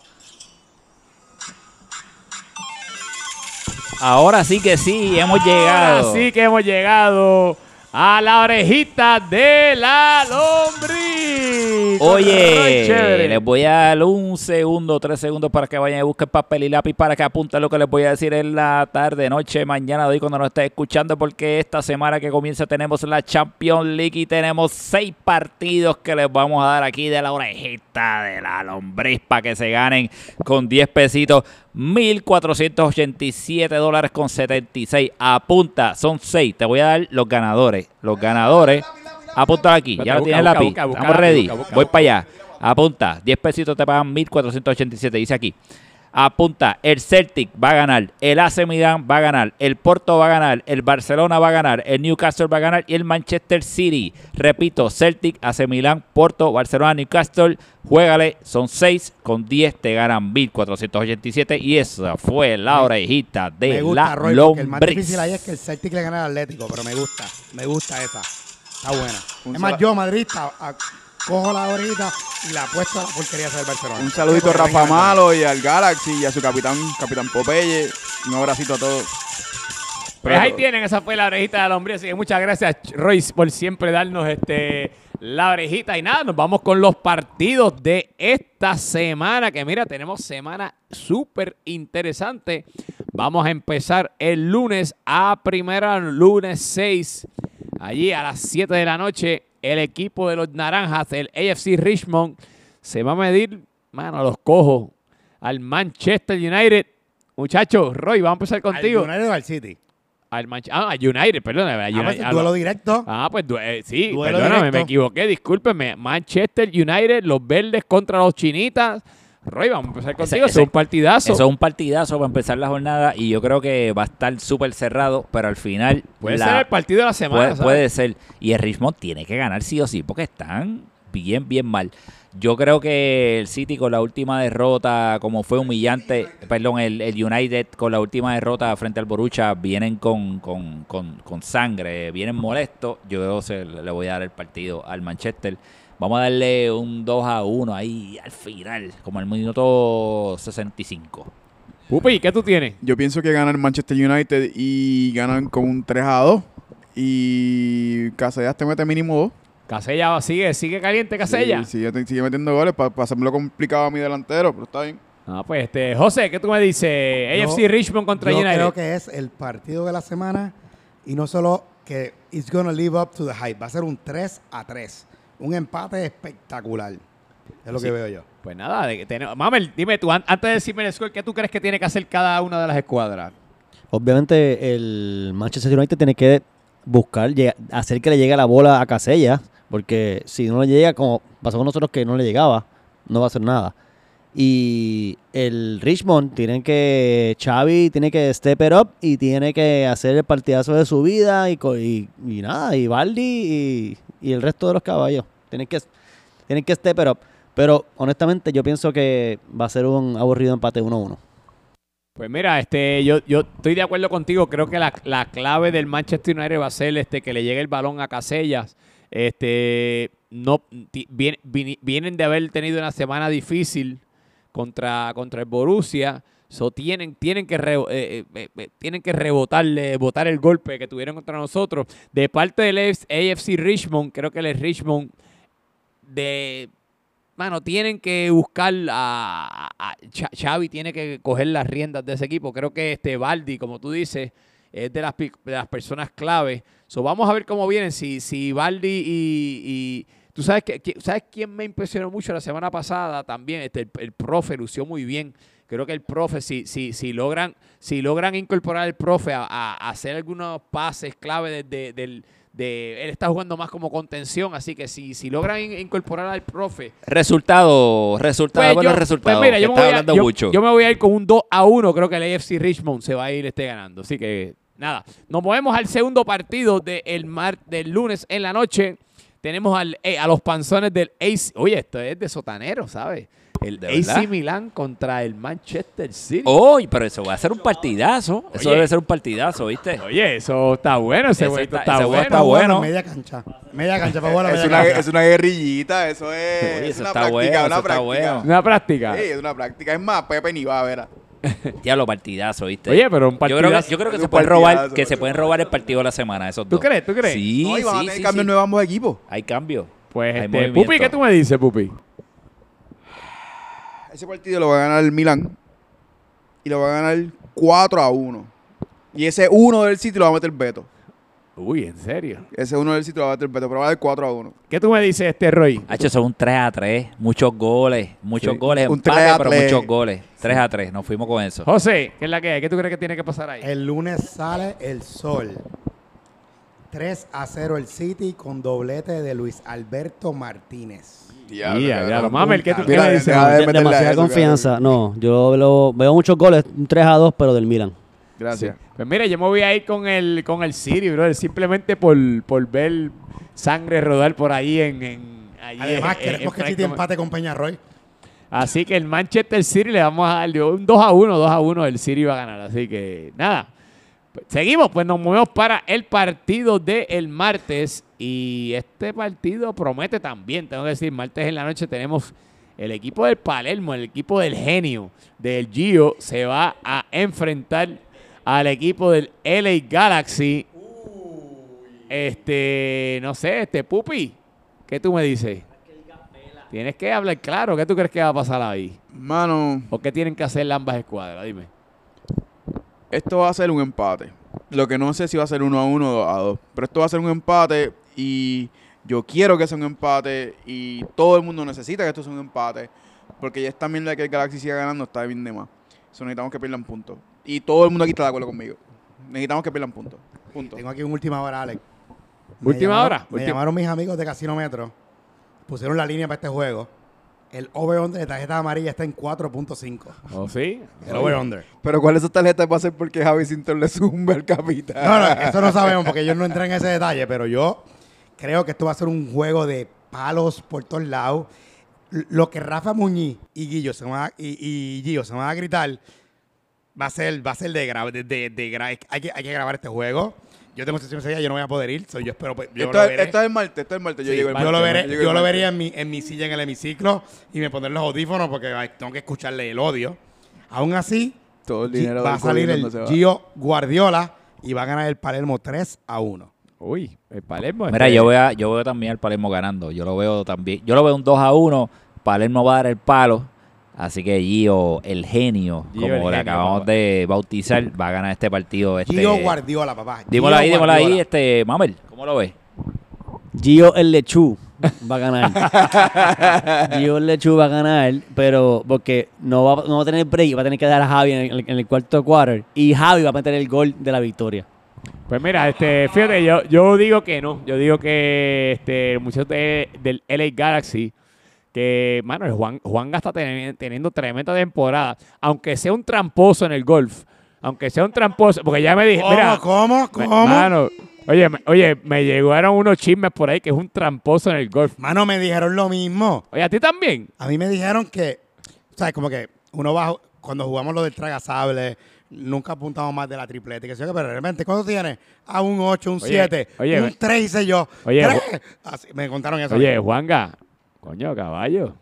Ahora sí que sí, hemos llegado. Ahora sí que hemos llegado a la orejita de la lombriz. Oye, Chévere. les voy a dar 1 segundo, 3 segundos para que vayan y busquen papel y lápiz para que apunten lo que les voy a decir en la tarde, noche, mañana, de hoy cuando nos estés escuchando, porque esta semana que comienza tenemos la Champions League y tenemos 6 partidos que les vamos a dar aquí de la orejita de la lombriz para que se ganen con 10 pesitos. $1,487.76. Apunta, son 6. Te voy a dar los ganadores. Los ganadores. Apunta aquí. Ya lo tienes el lápiz. Estamos ready. Voy para allá. Apunta. 10 pesitos te pagan 1,487. Dice aquí. Apunta. El Celtic va a ganar. El AC Milan va a ganar. El Porto va a ganar. El Barcelona va a ganar. El Newcastle va a ganar. Y el Manchester City. Repito. Celtic, AC Milan, Porto, Barcelona, Newcastle. Juégale. Son 6. Con 10 te ganan 1,487. Y esa fue la orejita de Me gusta, la Roy, porque el más lombriz. difícil ahí es que el Celtic le gane al Atlético, pero me gusta esa. Está buena. Un Es más, sala- yo, madridista, cojo la horita y la apuesto a la porquería del Barcelona. Un saludito a Porque Rafa venga, Malo y al Galaxy y a su capitán Popeye. Un abracito a todos. Pues ahí tienen, esa fue la orejita de la lombriz. Así que muchas gracias, Royce, por siempre darnos la orejita. Y nada, nos vamos con los partidos de esta semana. Que mira, tenemos semana súper interesante. Vamos a empezar el lunes a primera, lunes 6. Allí a las 7 de la noche, el equipo de los Naranjas, el AFC Richmond, se va a medir, mano, a los cojos, al Manchester United. Muchachos, Roy, vamos a empezar contigo. ¿Al United o al City? Al United, perdón. Pues, duelo directo. Sí, Duelo perdóname, directo. me equivoqué, discúlpeme. Manchester United, los verdes contra los chinitas. Roy, vamos a empezar contigo, es un partidazo. Eso es un partidazo para empezar la jornada y yo creo que va a estar súper cerrado, pero al final Puede ser el partido de la semana, ¿sabes? puede ser. Y el Richmond tiene que ganar sí o sí porque están bien, bien mal. Yo creo que el City con la última derrota, como fue humillante, perdón, el United con la última derrota frente al Borussia, vienen con sangre, vienen molestos. Yo creo que le voy a dar el partido al Manchester. Vamos a darle un 2-1 ahí al final, como al minuto 65. Pupi, ¿qué tú tienes? Yo pienso que gana el Manchester United y ganan con un 3-2. Y Casellas te mete mínimo 2. Casella sigue caliente, Casella. Sí, sigue metiendo goles para hacerme lo complicado a mi delantero, pero está bien. Pues José, ¿qué tú me dices? Yo- AFC Richmond contra Yo United. creo que es el partido de la semana y no solo que it's gonna live up to the hype. Va a ser un 3-3. Un empate espectacular. Es lo que veo yo. Pues nada, Mamel, dime tú, antes de decirme el score, ¿qué tú crees que tiene que hacer cada una de las escuadras? Obviamente el Manchester United tiene que buscar, hacer que le llegue la bola a Casellas, porque si no le llega, como pasó con nosotros que no le llegaba, no va a hacer nada. Y el Richmond Xavi tiene que step it up y tiene que hacer el partidazo de su vida y nada, y Baldi y el resto de los caballos. Tienen que step it up. Pero honestamente yo pienso que va a ser un aburrido empate 1-1. Pues mira, yo estoy de acuerdo contigo. Creo que la clave del Manchester United va a ser que le llegue el balón a Casellas. Vienen de haber tenido una semana difícil contra el Borussia. Tienen que botar el golpe que tuvieron contra nosotros. De parte del AFC Richmond, creo que el Richmond tienen que buscar Xavi tiene que coger las riendas de ese equipo. Creo que Baldi, como tú dices, es de las personas clave. Vamos a ver cómo vienen. Si Baldi y tú sabes ¿sabes quién me impresionó mucho la semana pasada también? El profe lució muy bien. Creo que el profe, si logran incorporar al profe a hacer algunos pases clave él está jugando más como contención, así que si logran incorporar al profe. Resultado, buenos resultados. Pues mira, que está hablando mucho. yo me voy a ir con un 2-1. Creo que el AFC Richmond se va a ir ganando. Así que nada, nos movemos al segundo partido del lunes en la noche. Tenemos a los panzones del AC. Oye, esto es de sotanero, ¿sabes? El ¿De AC verdad? Milan contra el Manchester City. Oye, pero eso va a ser un partidazo. Eso Oye. debe ser un partidazo, ¿viste? Oye, eso está bueno. Ese Ese jueguito está- está ese bueno. juego está bueno. Media cancha. Media cancha para jugar a Es media una, cancha. es una guerrillita, eso es. Oye, es eso una está práctica, bueno, una eso está práctica. bueno. Una práctica. Sí, es una práctica. Es más, Pepe ni va a ver. Diablo, partidazo, ¿viste? Oye, pero un Yo partidazo. creo que Un se pueden robar, partidazo, que se pueden robar el partido de la semana, esos ¿Tú dos. crees? ¿Tú crees? Sí, No, y van a sí, tener sí, cambios sí. nuevos ambos equipos. Hay cambio. Pues, Hay Pupi, movimiento. ¿qué tú me dices, Pupi? Ese partido lo va a ganar el Milan y lo va a ganar 4-1. Y ese 1 del City lo va a meter Beto. Uy, ¿en serio? Ese 1 del City lo va a meter Beto, pero va a dar 4-1. ¿Qué tú me dices, Roy? Hacho, son un 3-3, muchos goles, Sí. goles, Un empate, 3-3. pero muchos goles. 3-3, nos fuimos con eso. José, ¿qué es la que hay? ¿Qué tú crees que tiene que pasar ahí? El lunes sale el sol. 3-0 el City con doblete de Luis Alberto Martínez. Ya, Mamel, ¿qué tú Mira, me dices? deja Mamel? de meterle a Demasiada eso, confianza. No, yo veo muchos goles, un 3-2, pero del Milan. Gracias. Pues mira, yo me voy a ir con el City, brother, simplemente por ver sangre rodar por ahí allí Además, en queremos que el City Franco. empate con Peñarroy. Así que el Manchester City le vamos a dar un 2-1, el City va a ganar. Así que nada, pues, seguimos, pues nos movemos para el partido del martes. Y este partido promete también, tengo que decir, martes en la noche tenemos el equipo del Palermo, el equipo del genio del Gio, se va a enfrentar al equipo del LA Galaxy. No sé, Pupi, ¿qué tú me dices? Tienes que hablar claro, ¿qué tú crees que va a pasar ahí? Mano, ¿O qué tienen que hacer ambas escuadras? Dime. esto va a ser un empate. Lo que no sé si va a ser 1-1 o 2-2. Pero esto va a ser un empate y yo quiero que sea un empate y todo el mundo necesita que esto sea un empate. Porque ya esta mierda de que el Galaxy siga ganando está bien de más. Eso necesitamos que pierdan puntos. Y todo el mundo aquí está de acuerdo conmigo. Necesitamos que pierdan puntos. Punto. Tengo aquí una última hora, Alex. ¿Última hora? Me llamaron mis amigos de Casino Metro. Pusieron la línea para este juego. El over-under de tarjeta amarilla está en 4.5. ¿Oh, sí? El over-under. Pero ¿cuál de esas tarjetas va a ser porque Javi Sinton le zumba el capitán? No, eso no sabemos porque ellos no entran en ese detalle, pero yo creo que esto va a ser un juego de palos por todos lados. Lo que Rafa Muñiz y Gio se van a gritar va a ser de grabar. Hay que grabar este juego. Yo tengo sesión ese día, yo no voy a poder ir. Yo espero, yo Esto lo es veré. el martes, Yo Sí, llego el yo lo martes. veré, Llego el yo lo martes. vería en mi silla en el hemiciclo y me pondré los audífonos porque tengo que escucharle el odio. Aún así, Todo el dinero va del a salir gobierno el se va. Gio Guardiola y va a ganar el Palermo 3-1. Uy, el Palermo. Mira, yo veo también al Palermo ganando. Yo lo veo un 2-1. Palermo va a dar el palo. Así que Gio, el genio, Gio, como el le genio, acabamos papá. de bautizar, va a ganar este partido. Gio Guardiola, papá. Dímelo Gio ahí, Guardiola. Mamel, ¿cómo lo ves? Gio el Lechú va a ganar. Gio el Lechú va a ganar, pero porque no va a tener break, va a tener que dar a Javi en el cuarto quarter. Y Javi va a meter el gol de la victoria. Pues mira, fíjate, yo digo que no. Yo digo que el muchacho del LA Galaxy, que, mano, el Juanga está teniendo tremenda temporada. Aunque sea un tramposo en el golf. Aunque sea un tramposo, porque ya me dije, mira. ¿Cómo? Mano, oye, me llegaron unos chismes por ahí que es un tramposo en el golf. Mano, me dijeron lo mismo. Oye, ¿a ti también? A mí me dijeron que, ¿sabes? Como que uno va, cuando jugamos lo del tragasable, nunca apuntamos más de la tripleta. Que sé yo, pero realmente, ¿cuánto tienes? Un 8, un 7, oye, un 3, hice yo. oye, 3. Así, me contaron eso. Oye, Juanga, coño, caballo.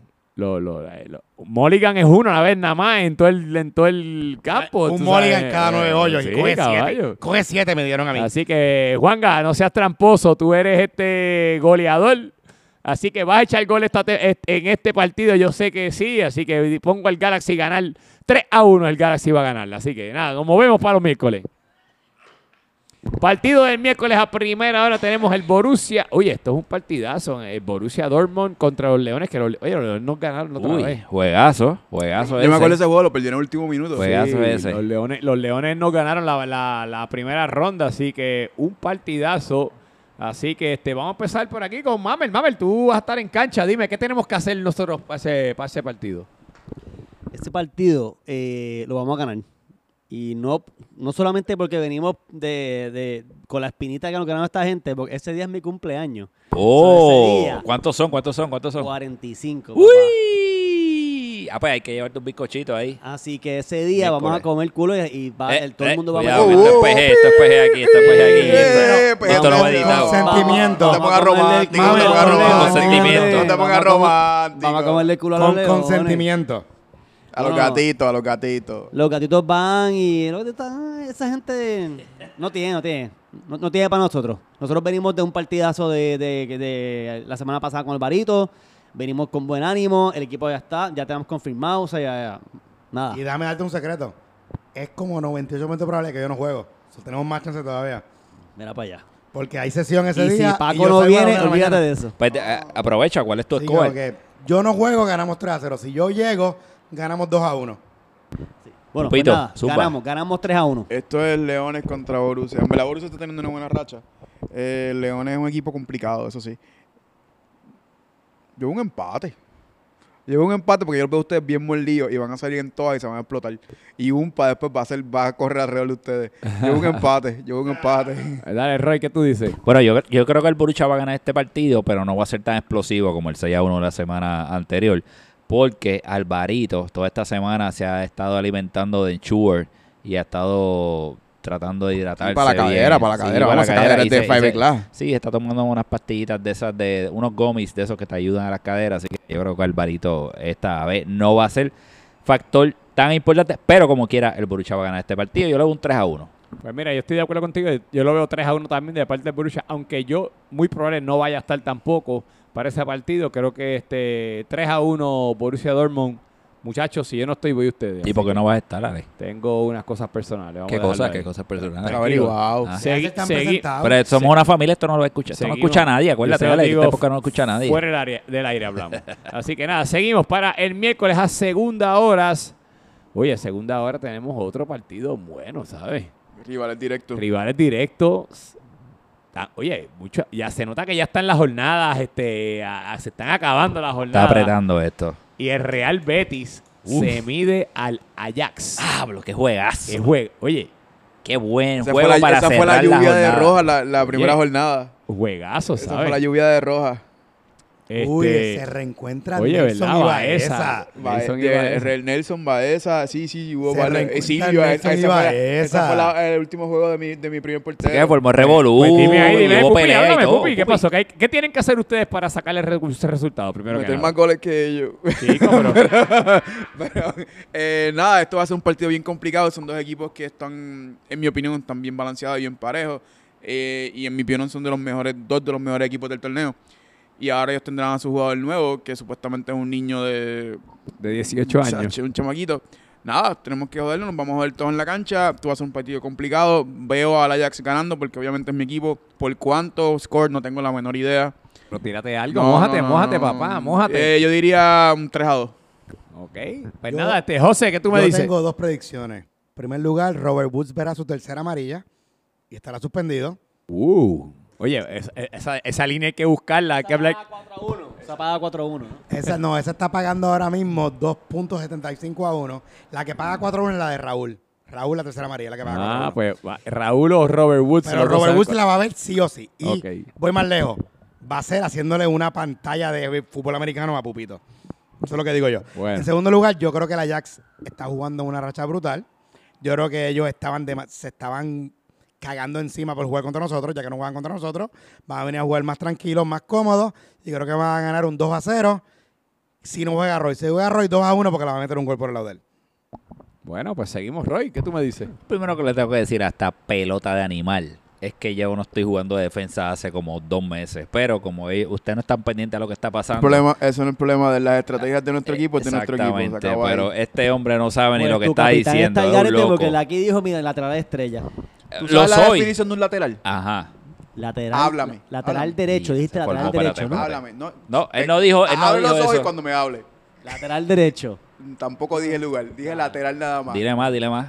Mulligan es uno a la vez nada más en todo el campo. un tú mulligan sabes. cada 9 hoyos Sí, y coge 7. caballo. Coge 7, me dieron a mí. Así que, Juanga, no seas tramposo. Tú eres goleador. Así que vas a echar gol en este partido. Yo sé que sí. Así que pongo al Galaxy a ganar 3-1. El Galaxy va a ganar. Así que nada, nos movemos para los miércoles. Partido del miércoles a primera hora tenemos el Borussia. Oye, esto es un partidazo. El Borussia Dortmund contra los Leones. Los Leones nos ganaron otra Uy, vez. juegazo Yo me ese. acuerdo de ese juego, lo perdieron en el último minuto. Juegazo ese. Los Leones nos ganaron la primera ronda. Así que un partidazo. Así que vamos a empezar por aquí con Mamel. Mamel, tú vas a estar en cancha. Dime, ¿qué tenemos que hacer nosotros para ese partido? Este partido lo vamos a ganar. Y no solamente porque venimos con la espinita que nos ganó esta gente, porque ese día es mi cumpleaños. Oh, ese día, ¿cuántos son? 45, papá. ¡Uy! Pues hay que llevarte un bizcochito ahí. Así que ese día vamos a Miércoles. comer culo y todo el mundo va cuidado, a que comer. esto es PG aquí, esto es PG aquí. pues, Esto no va con editado. consentimiento. No te pongas romántico, no te pongas Con romántico. consentimiento. No te pongas romántico. Vamos a comerle el culo a los Con leones. consentimiento. A los gatitos, a los gatitos. Los gatitos van y esa gente no tiene para nosotros. Nosotros venimos de un partidazo de la semana pasada con Alvarito, venimos con buen ánimo, el equipo ya está, ya tenemos confirmado, o sea, ya nada. Y déjame darte un secreto. Es como 98% probable que yo no juego. O sea, tenemos más chance todavía. Mira para allá. Porque hay sesión ese Y día. si Paco yo no salgo a las viene, 1 de la olvídate mañana. de eso. Pues aprovecha, ¿cuál es tu Sí, score? porque yo no juego, ganamos 3-0. Si yo llego, ganamos 2-1. Bueno, Pupito, pues nada, zumba. ganamos 3-1. Esto es Leones contra Borussia. En verdad, Borussia está teniendo una buena racha. Leones es un equipo complicado, eso sí. Llevo un empate. Llevo un empate porque yo los veo a ustedes bien mordidos y van a salir en todas y se van a explotar. Y Umpa después va a correr alrededor de ustedes. Llevo un empate, llevo un empate. Dale, Roy, ¿qué tú dices? Bueno, yo creo que el Borussia va a ganar este partido, pero no va a ser tan explosivo como el 6-1 de la semana anterior. Porque Alvarito toda esta semana se ha estado alimentando de Ensure y ha estado tratando de hidratarse. Para la cadera, bien. para la Sí, cadera. para Vamos a la cadera. cadera Y de Five Class. Sí, está tomando unas pastillitas de esas, unos gummies de esos que te ayudan a las caderas. Así que yo creo que Alvarito esta vez no va a ser factor tan importante. Pero como quiera, el Borussia va a ganar este partido. Yo le doy un 3-1. Pues mira, yo estoy de acuerdo contigo. Yo lo veo 3-1 también de parte de Borussia, aunque yo muy probable no vaya a estar tampoco para ese partido. Creo que 3-1 Borussia Dortmund. Muchachos, si yo no estoy, voy ustedes. ¿Y Así por qué que no vas a estar, Ale? tengo unas cosas personales. Vamos ¿Qué a dejarlo cosas? ahí. ¿Qué cosas personales? Está averiguado. Ah. Segui- Están segui- presentados. Pero somos una familia, esto no lo escucha. Esto no Seguimos. escucha a nadie, Yo acuérdate, se lo Ale, digo esta época no escucha a nadie. Fuera del aire hablamos. Así que nada, seguimos para el miércoles a segunda horas. Oye, a segunda hora tenemos otro partido bueno, ¿sabes? Rivales directos. Rivales directos. Oye, ya se nota que ya están las jornadas, se están acabando las Está jornadas. apretando esto. Y el Real Betis se mide al Ajax. Pablo, qué juegazo. Qué juego. Oye, Qué buen Esa juego fue la, para esa cerrar fue la lluvia de jornada. Roja, la primera Oye, jornada. juegazo, Esa fue la ¿sabes? lluvia de Roja. Uy, se reencuentran oye, Nelson ¿verdad? y Baeza. Baeza. Nelson y Baeza. Nelson Baeza, sí, hubo Se varios. reencuentran Silvio, Nelson y esa Baeza. fue el último juego de mi primer portero. Que formó Revolú. Pues dime ahí, hubo Pupi, pelea y háblame, todo, Pupi, ¿qué Pupi. pasó? ¿Qué tienen que hacer ustedes para sacarle ese resultado primero que Meter nada? más goles que ellos. Chico, pero Pero, nada, esto va a ser un partido bien complicado. Son dos equipos que están, en mi opinión, están bien balanceados y bien parejos. Y en mi opinión son dos de los mejores equipos del torneo. Y ahora ellos tendrán a su jugador nuevo, que supuestamente es un niño de 18 años. un chamaquito. Nada, tenemos que joderlo, nos vamos a joder todos en la cancha. Esto va a ser un partido complicado. Veo al Ajax ganando porque obviamente es mi equipo. Por cuánto score no tengo la menor idea. Pero tírate algo, No, mójate, no, mójate, no. papá, mójate. Yo diría un 3-2. Ok, pues Yo- nada, José, ¿qué tú me Yo dices? tengo dos predicciones. En primer lugar, Robert Woods verá su tercera amarilla y estará suspendido. Oye, esa línea hay que buscarla, hay que hablar. Se paga 4-1, ¿no? Esa está pagando ahora mismo 2.75-1. La que paga 4-1 es la de Raúl. Raúl, la tercera amarilla, la que paga 4-1. Pues Raúl o Robert Woods. Pero los dos Robert saben Woods la va a ver sí o sí. Y Ok. voy más lejos. Va a ser haciéndole una pantalla de fútbol americano a Pupito. Eso es lo que digo yo. Bueno. En segundo lugar, yo creo que el Ajax está jugando una racha brutal. Yo creo que ellos se estaban cagando encima por jugar contra nosotros, ya que no juegan contra nosotros. Van a venir a jugar más tranquilos, más cómodos. Y creo que van a ganar un 2-0. Si no juega Roy, si juega Roy 2-1 porque le va a meter un gol por el lado de él. Bueno, pues seguimos, Roy. ¿Qué tú me dices? Primero que le tengo que decir, hasta pelota de animal. Es que yo no estoy jugando de defensa hace como 2 meses. Pero como ustedes no están pendientes a lo que está pasando. Eso no es el problema de las estrategias de nuestro equipo, es de nuestro equipo. Se Exactamente, acabó ahí. pero este hombre no sabe ni Pues lo que tu está capitán diciendo. está al Es un garete loco. porque el aquí dijo, mira, lateral estrella. ¿Tú Lo sabes la soy. definición de un lateral? Ajá. Lateral. Háblame, Lateral háblame. derecho, Sí, dijiste se lateral formó, derecho, espérate, ¿no? Háblame. No, él no dijo Hablo eso. soy cuando me hable. Lateral derecho. Tampoco dije lugar, dije lateral nada más. Dile más.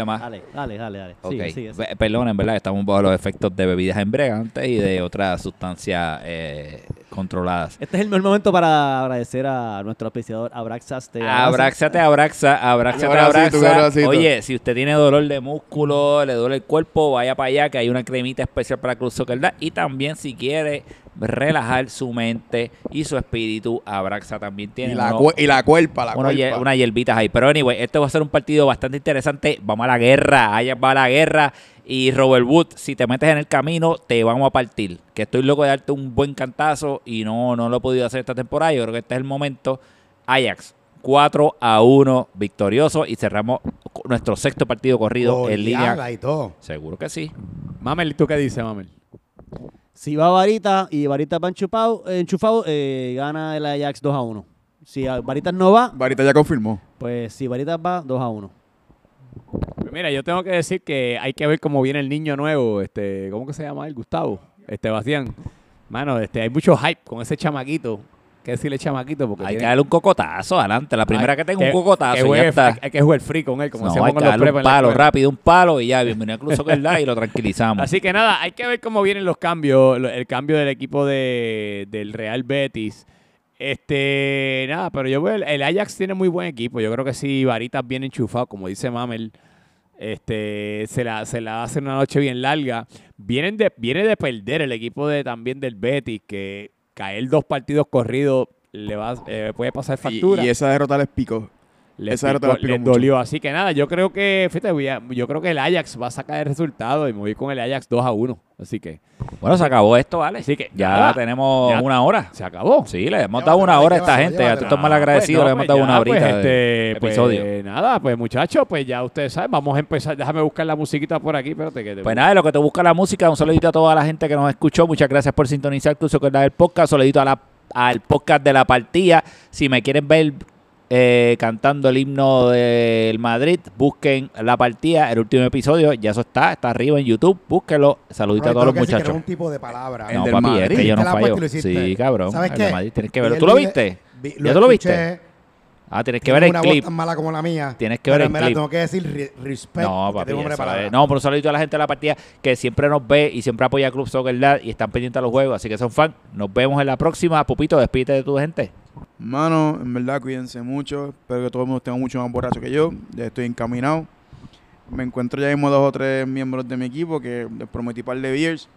Dale. Ok. Sigue. Perdón, en verdad, estamos bajo los efectos de bebidas embriagantes y de otras sustancias controladas. Este es el mejor momento para agradecer a nuestro auspiciador Abraxas. Abráxate. Abracito, abracito. Oye, si usted tiene dolor de músculo, le duele el cuerpo, vaya para allá que hay una cremita especial para Club Soccer Dad. Y también si quiere relajar su mente y su espíritu, Abraxa también tiene Y la cuerpa. unas hierbitas ahí. Pero anyway, este va a ser un partido bastante interesante. Vamos a la guerra, allá va la guerra. Y Robert Wood, si te metes en el camino, te vamos a partir. Que estoy loco de darte un buen cantazo y no lo he podido hacer esta temporada. Yo creo que este es el momento. Ajax, 4-1 victoriosos y cerramos nuestro sexto partido corrido en línea. Oleaga y todo. Seguro que sí. Mamel, ¿tú qué dices, Mamel? Si va Varita y Varita va enchufado, gana el Ajax 2-1. Si Varitas no va, Varita ya confirmó. pues si Varitas va, 2-1. Pues mira, yo tengo que decir que hay que ver cómo viene el niño nuevo, ¿cómo que se llama él? Gustavo, Bastián. Mano, hay mucho hype con ese chamaquito. ¿Qué decirle chamaquito? Porque Hay que darle un cocotazo adelante. La primera que tenga un cocotazo que y ya está. hay que jugar free con él, como No, hacemos hay con que los darle prepa un en la palo escuela. rápido, un palo y ya, bienvenido al Club Soccer Live y lo tranquilizamos. Así que nada, hay que ver cómo vienen los cambios, el cambio del equipo del Real Betis. Nada, pero yo veo el Ajax tiene muy buen equipo. Yo creo que si Varitas bien enchufado, como dice Mamel, se la va a hacer una noche bien larga. Viene de perder el equipo también del Betis, que caer 2 partidos corridos puede pasar factura. Y esa derrota les picó. Esa derrota les picó les mucho. dolió. Así que nada, yo creo que, fíjate, yo creo que el Ajax va a sacar el resultado y me voy con el Ajax 2-1. Así que Bueno, se acabó esto, ¿vale? Así que ya nada, tenemos ya una hora. se acabó. Sí, le hemos Llévatela, dado una hora a esta llévatela, gente. Ya tú llévatela. estás mal agradecido, le hemos dado una horita de episodio. Nada, pues muchachos, pues ya ustedes saben, vamos a empezar. Déjame buscar la musiquita por aquí, espérate que te Pues nada, de lo que te busca la música, un saludito a toda la gente que nos escuchó. Muchas gracias por sintonizar Club Soccer Live, el podcast. Saludito al podcast de La Partida. Si me quieren ver cantando el himno del Madrid, busquen La Partida, el último episodio. Ya eso está arriba en YouTube. Búsquenlo. Saludito a todos los muchachos. un tipo de palabra. El No, del papi, es Madrid. que yo no Te la fallo. apuesto y lo hiciste. Sí, cabrón. ¿Sabes El qué? de Madrid, tienes que Vi verlo. el ¿Tú lo video- viste? vi- ¿Ya tú lo viste? escuché, Tienes que tiene ver el una clip. voz tan mala como la mía. Tienes que ver pero el en verdad clip. tengo que decir respect. No, porque papi, tengo hombre eso palabra. es. No, pero un saludito a la gente de La Partida que siempre nos ve y siempre apoya a Club Soccer Live y están pendientes a los juegos, así que son fans. Nos vemos en la próxima. Pupito, despídete de tu gente. Mano, en verdad, cuídense mucho. Espero que todo el mundo esté mucho más borracho que yo. Ya estoy encaminado. Me encuentro ya mismo 2 o 3 miembros de mi equipo que les prometí par de beers.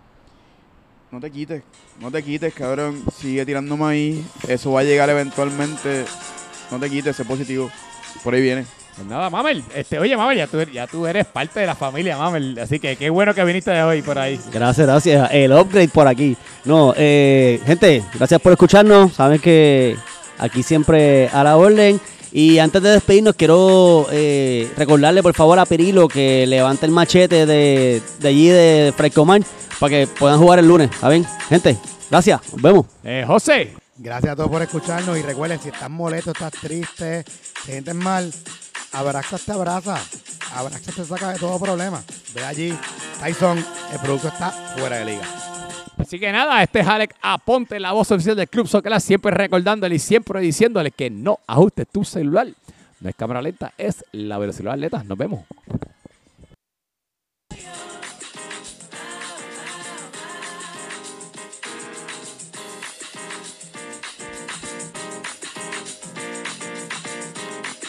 No te quites, cabrón. Sigue tirándome ahí. Eso va a llegar eventualmente. No te quites, sé positivo. Por ahí viene. Pues nada, Mamel. Oye, Mamel, ya tú eres parte de la familia, Mamel. Así que qué bueno que viniste de hoy por ahí. Gracias. El upgrade por aquí. No, gente, gracias por escucharnos. Saben que aquí siempre a la orden. Y antes de despedirnos, quiero recordarle, por favor, a Pirilo que levante el machete de allí de Frescomar para que puedan jugar el lunes. ¿Saben? Gente, gracias. Nos vemos. José. Gracias a todos por escucharnos y recuerden, si estás molesto, estás triste, te sientes mal, Abraxas te abraza, Abraxas te saca de todo problema. Ve allí, Tyson, el producto está fuera de liga. Así que nada, este es Alex Aponte, la voz oficial del Club Soccer Live, siempre recordándole y siempre diciéndole que no ajustes tu celular. No es cámara lenta, es la velocidad atleta. Nos vemos.